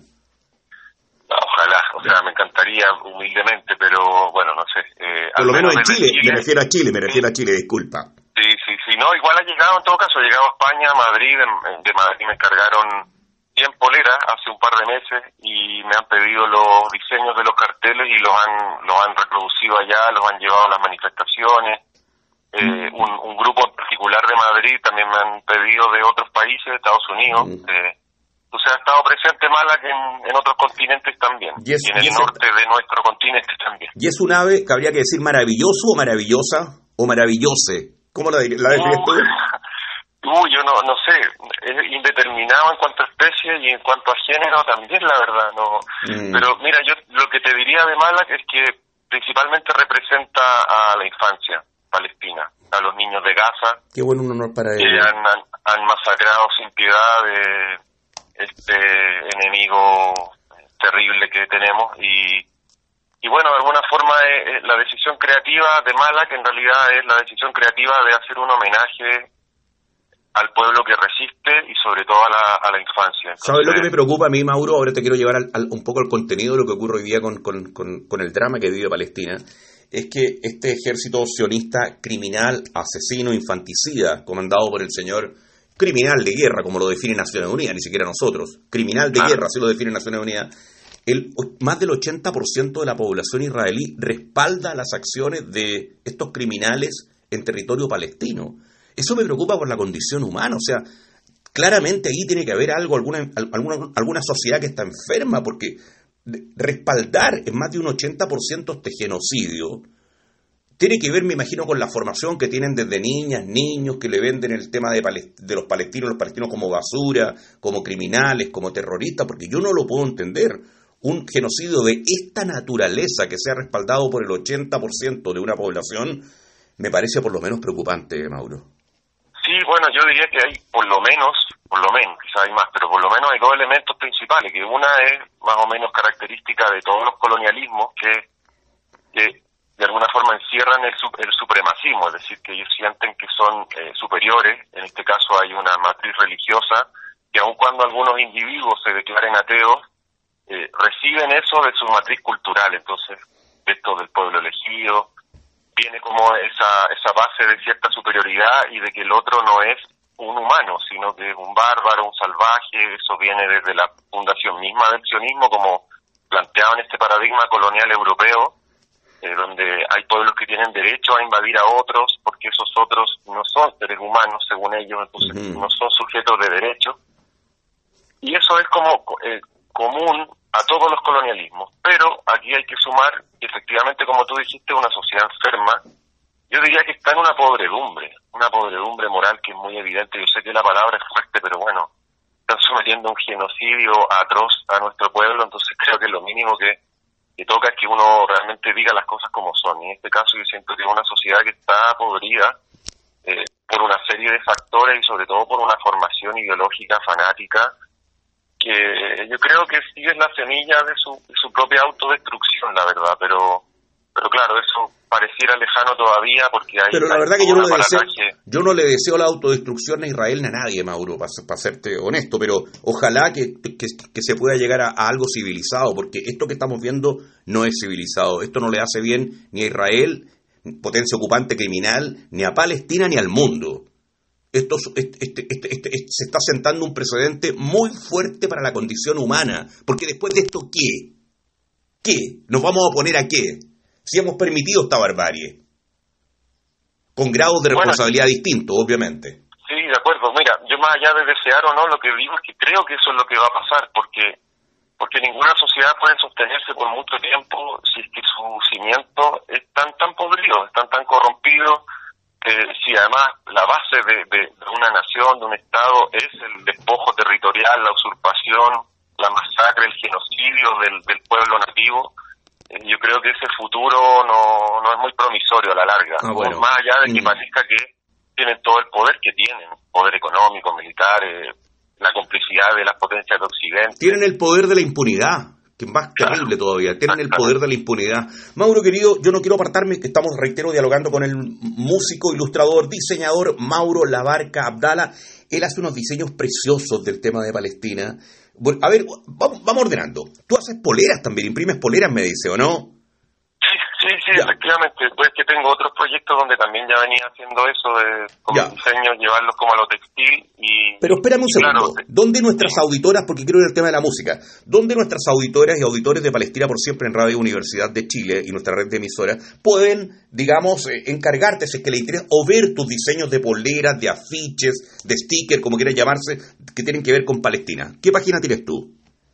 Ojalá, o sea, me encantaría humildemente, pero bueno, no sé. Por lo menos en desde Chile, me refiero a Chile, disculpa. Sí, no, igual ha llegado, en todo caso, ha llegado a España, a Madrid, de Madrid me encargaron 100 poleras hace un par de meses y me han pedido los diseños de los carteles y los han reproducido allá, los han llevado a las manifestaciones. Un grupo en particular de Madrid también me han pedido de otros países, de Estados Unidos. Entonces ha estado presente Malak en otros continentes también, y en el norte de nuestro continente también. ¿Y es un ave que habría que decir maravilloso o maravillosa o maravillose? ¿Cómo la defines tú? Yo no sé, es indeterminado en cuanto a especie y en cuanto a género también, la verdad, no. Pero mira, yo lo que te diría de Malak es que principalmente representa a la infancia palestina, a los niños de Gaza. Qué buen honor para que ellos. han masacrado sin piedad este enemigo terrible que tenemos y bueno, de alguna forma la decisión creativa de Malak en realidad es la decisión creativa de hacer un homenaje al pueblo que resiste y sobre todo a la infancia. Entonces, ¿sabes lo que me preocupa a mí, Mauro? Ahora te quiero llevar un poco al contenido de lo que ocurre hoy día con el drama que vive Palestina. Es que este ejército sionista criminal, asesino, infanticida, comandado por el señor criminal de guerra, como lo define Naciones Unidas, ni siquiera nosotros, criminal de guerra, así lo define Naciones Unidas, más del 80% de la población israelí respalda las acciones de estos criminales en territorio palestino. Eso me preocupa por la condición humana, o sea, claramente ahí tiene que haber algo, alguna sociedad que está enferma, porque respaldar en más de un 80% este genocidio tiene que ver, me imagino, con la formación que tienen desde niñas, niños, que le venden el tema de los palestinos como basura, como criminales, como terroristas, porque yo no lo puedo entender. Un genocidio de esta naturaleza que sea respaldado por el 80% de una población me parece por lo menos preocupante, Mauro. Sí, bueno, yo diría que hay por lo menos, quizás hay más, pero por lo menos hay dos elementos principales, que una es más o menos característica de todos los colonialismos que de alguna forma encierran el supremacismo, es decir, que ellos sienten que son superiores. En este caso hay una matriz religiosa que aun cuando algunos individuos se declaren ateos, reciben eso de su matriz cultural. Entonces, esto del pueblo elegido, viene como esa base de cierta superioridad y de que el otro no es un humano, sino que es un bárbaro, un salvaje. Eso viene desde la fundación misma del sionismo, como planteado en este paradigma colonial europeo, donde hay pueblos que tienen derecho a invadir a otros, porque esos otros no son seres humanos, según ellos, entonces no son sujetos de derecho. Y eso es como común a todos los colonialismos, pero aquí hay que sumar, efectivamente, como tú dijiste, una sociedad enferma. Yo diría que está en una podredumbre moral que es muy evidente. Yo sé que la palabra es fuerte, pero bueno, están sometiendo un genocidio atroz a nuestro pueblo, entonces creo que lo mínimo que toca es que uno realmente diga las cosas como son. Y en este caso yo siento que es una sociedad que está podrida por una serie de factores y sobre todo por una formación ideológica fanática, que yo creo que sí es la semilla de su propia autodestrucción, la verdad, pero claro, eso pareciera lejano todavía porque hay... Pero la verdad que yo Yo no le deseo la autodestrucción a Israel ni a nadie, Mauro, para serte honesto, pero ojalá que se pueda llegar a algo civilizado, porque esto que estamos viendo no es civilizado. Esto no le hace bien ni a Israel, potencia ocupante criminal, ni a Palestina, ni al mundo. Esto se está sentando un precedente muy fuerte para la condición humana, porque después de esto, ¿qué? ¿Qué? ¿Nos vamos a oponer a qué? Si hemos permitido esta barbarie. Con grados de responsabilidad distintos, obviamente. Sí, de acuerdo. Mira, yo más allá de desear o no, lo que digo es que creo que eso es lo que va a pasar, porque ninguna sociedad puede sostenerse por mucho tiempo si es que su cimiento están tan podridos, están tan corrompidos, si además la base de una nación, de un Estado, es el despojo territorial, la usurpación, la masacre, el genocidio del pueblo nativo. Yo creo que ese futuro no es muy promisorio a la larga. Bueno. Más allá de que parezca que tienen todo el poder que tienen, poder económico, militar, la complicidad de las potencias de Occidente. Tienen el poder de la impunidad, que es más terrible todavía. Tienen el poder de la impunidad. Mauro, querido, yo no quiero apartarme, que estamos, reitero, dialogando con el músico, ilustrador, diseñador Mauro Labarca Abdala. Él hace unos diseños preciosos del tema de Palestina. A ver, vamos ordenando. Tú haces poleras también, imprimes poleras, me dice, ¿o no? Sí, efectivamente. Pues que tengo otros proyectos donde también ya venía haciendo eso, de con los diseños, llevarlos como a lo textil. Pero espérame un segundo. Claro, ¿Dónde nuestras auditoras, porque quiero ver el tema de la música, dónde nuestras auditoras y auditores de Palestina por Siempre en Radio Universidad de Chile y nuestra red de emisoras pueden, digamos, encargarte, si es que les interesa, o ver tus diseños de poleras, de afiches, de stickers, como quieras llamarse, que tienen que ver con Palestina? ¿Qué página tienes tú?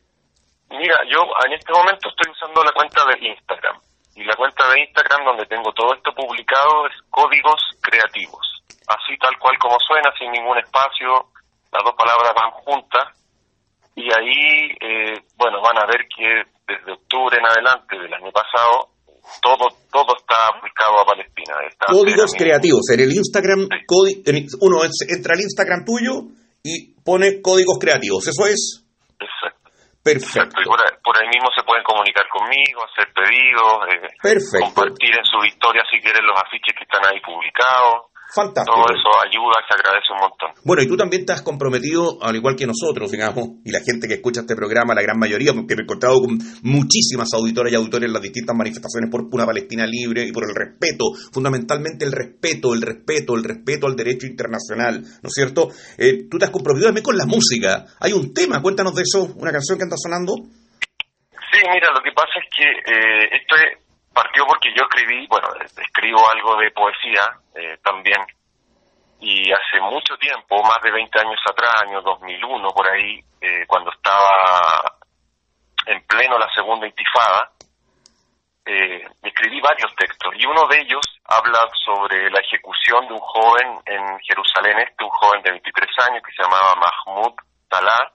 Mira, yo en este momento estoy usando la cuenta de Instagram. Y la cuenta de Instagram donde tengo todo esto publicado es Códigos Creativos. Así tal cual como suena, sin ningún espacio, las dos palabras van juntas. Y ahí, van a ver que desde octubre en adelante del año pasado, todo está aplicado a Palestina. Códigos Creativos. En el Instagram, uno entra al Instagram tuyo y pone Códigos Creativos. ¿Eso es? Exacto. Perfecto. Exacto. Y por ahí mismo se pueden comunicar conmigo, hacer pedidos, compartir en sus historias si quieren los afiches que están ahí publicados. Fantástico. Todo eso ayuda, se agradece un montón. Bueno, y tú también te has comprometido, al igual que nosotros, digamos, y la gente que escucha este programa, la gran mayoría, porque me he encontrado con muchísimas auditoras y auditores en las distintas manifestaciones por una Palestina libre y por el respeto, fundamentalmente el respeto al derecho internacional, ¿no es cierto? Tú te has comprometido también con la música. Hay un tema, cuéntanos de eso, una canción que anda sonando. Sí, mira, lo que pasa es que esto partió porque yo escribo algo de poesía también, y hace mucho tiempo, más de 20 años atrás, año 2001, por ahí, cuando estaba en pleno la segunda intifada, escribí varios textos, y uno de ellos habla sobre la ejecución de un joven en Jerusalén Este, un joven de 23 años que se llamaba Mahmoud Salah,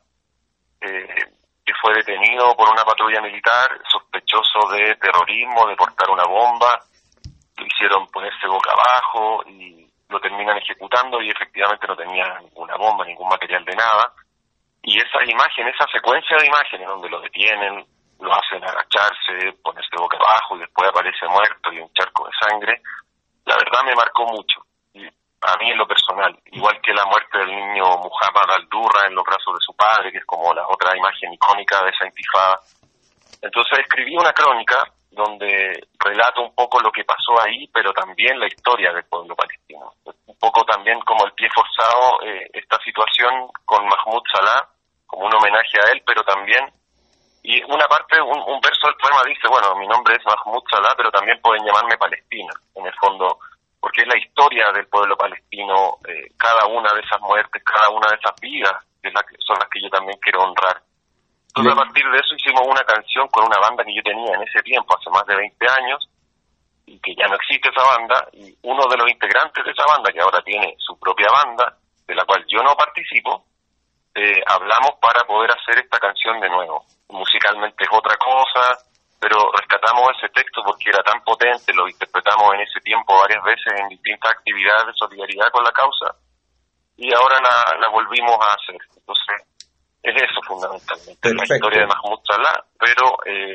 que fue detenido por una patrulla militar sospechoso de terrorismo, de portar una bomba. Lo hicieron ponerse boca abajo y lo terminan ejecutando, y efectivamente no tenía ninguna bomba, ningún material de nada. Y esa imagen, esa secuencia de imágenes donde lo detienen, lo hacen agacharse, ponerse boca abajo y después aparece muerto y un charco de sangre, la verdad me marcó mucho. Y a mí en lo personal, igual que la muerte del niño Muhammad al-Durra en los brazos de su padre, que es como la otra imagen icónica de esa intifada. Entonces escribí una crónica donde relato un poco lo que pasó ahí, pero también la historia del pueblo palestino. Un poco también como el pie forzado, esta situación con Mahmoud Salah, como un homenaje a él, pero también, y una parte, un verso del poema dice, bueno, mi nombre es Mahmoud Salah, pero también pueden llamarme Palestina, en el fondo, porque es la historia del pueblo palestino, cada una de esas muertes, cada una de esas vidas, son las que yo también quiero honrar. Entonces, a partir de eso hicimos una canción con una banda que yo tenía en ese tiempo, hace más de 20 años, y que ya no existe esa banda, y uno de los integrantes de esa banda, que ahora tiene su propia banda, de la cual yo no participo, hablamos para poder hacer esta canción de nuevo. Musicalmente es otra cosa, pero rescatamos ese texto porque era tan potente, lo interpretamos en ese tiempo varias veces en distintas actividades de solidaridad con la causa, y ahora la volvimos a hacer. Entonces, es eso fundamentalmente. Perfecto. La historia de Mahmoud Salah, pero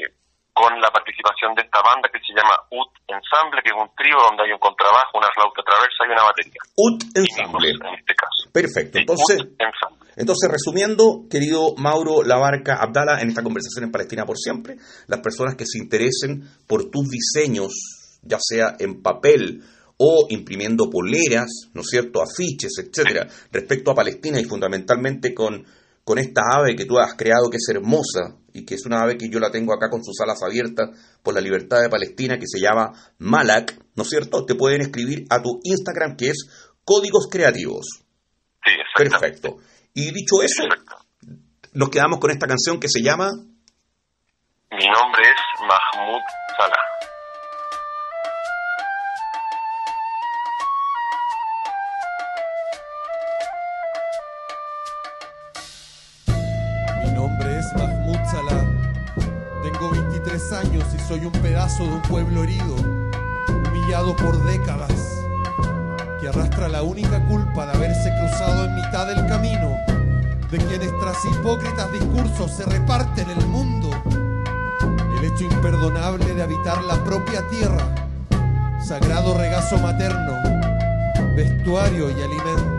con la participación de esta banda que se llama UT Ensemble, que es un trío donde hay un contrabajo, una flauta traversa y una batería. UT Ensemble. En este caso. Perfecto. Sí, Entonces, resumiendo, querido Mauro Labarca Abdala, en esta conversación en Palestina por Siempre, las personas que se interesen por tus diseños, ya sea en papel o imprimiendo poleras, ¿no es cierto?, afiches, etcétera, respecto a Palestina y fundamentalmente con esta ave que tú has creado, que es hermosa y que es una ave que yo la tengo acá con sus alas abiertas por la libertad de Palestina, que se llama Malak, ¿no es cierto? Te pueden escribir a tu Instagram, que es Códigos Creativos. Sí, exactamente. Perfecto. Y dicho eso, nos quedamos con esta canción que se llama... Mi nombre es Mahmoud Salah. Mi nombre es Mahmoud Salah. Tengo 23 años y soy un pedazo de un pueblo herido, humillado por décadas, que arrastra la única culpa de haberse cruzado en mitad del camino de quienes tras hipócritas discursos se reparten el mundo. El hecho imperdonable de habitar la propia tierra, sagrado regazo materno, vestuario y alimento.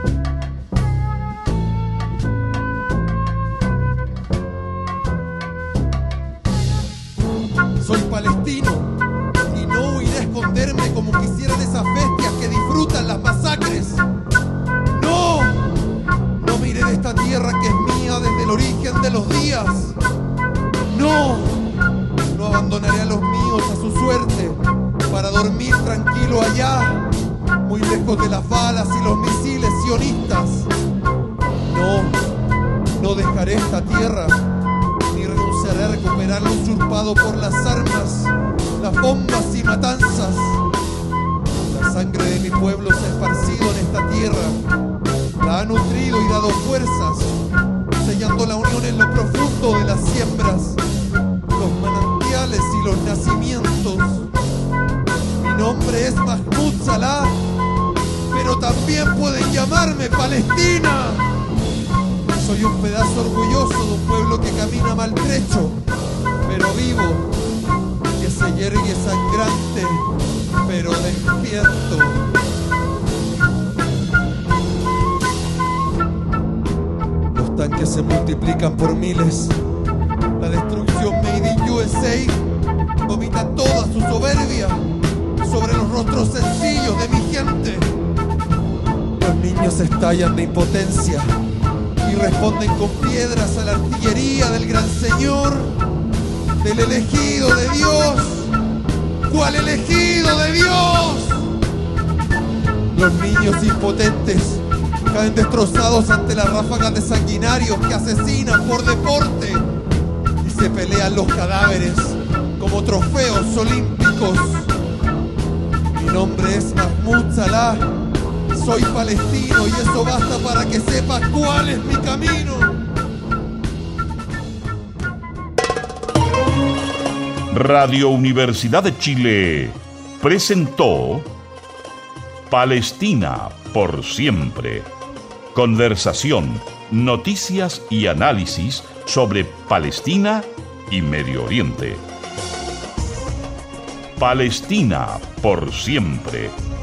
Soy palestino y no huiré a esconderme como quisieran esas bestias que disfrutan las masacres. ¡No! No me iré de esta tierra que es mía desde el origen de los días. ¡No! No abandonaré a los míos a su suerte para dormir tranquilo allá, muy lejos de las balas y los misiles sionistas. No, no dejaré esta tierra, ni renunciaré a recuperar lo usurpado por las armas, las bombas y matanzas. La sangre de mi pueblo se ha esparcido en esta tierra, la ha nutrido y dado fuerzas, sellando la unión en lo profundo de las siembras, los manantiales y los nacimientos. Mi nombre es Mahmoud Salah, pero también pueden llamarme Palestina. Soy un pedazo orgulloso de un pueblo que camina maltrecho, pero vivo, que se yergue sangrante, pero despierto. Los tanques se multiplican por miles. La destrucción Made in USA vomita toda su soberbia sobre los rostros sencillos de mi gente. Los niños estallan de impotencia y responden con piedras a la artillería del gran Señor, del elegido de Dios. ¿Cuál elegido de Dios? Los niños impotentes caen destrozados ante las ráfagas de sanguinarios que asesinan por deporte y se pelean los cadáveres como trofeos olímpicos. Mi nombre es Mahmoud Salah. Soy palestino y eso basta para que sepas cuál es mi camino. Radio Universidad de Chile presentó Palestina por siempre. Conversación, noticias y análisis sobre Palestina y Medio Oriente. Palestina por siempre.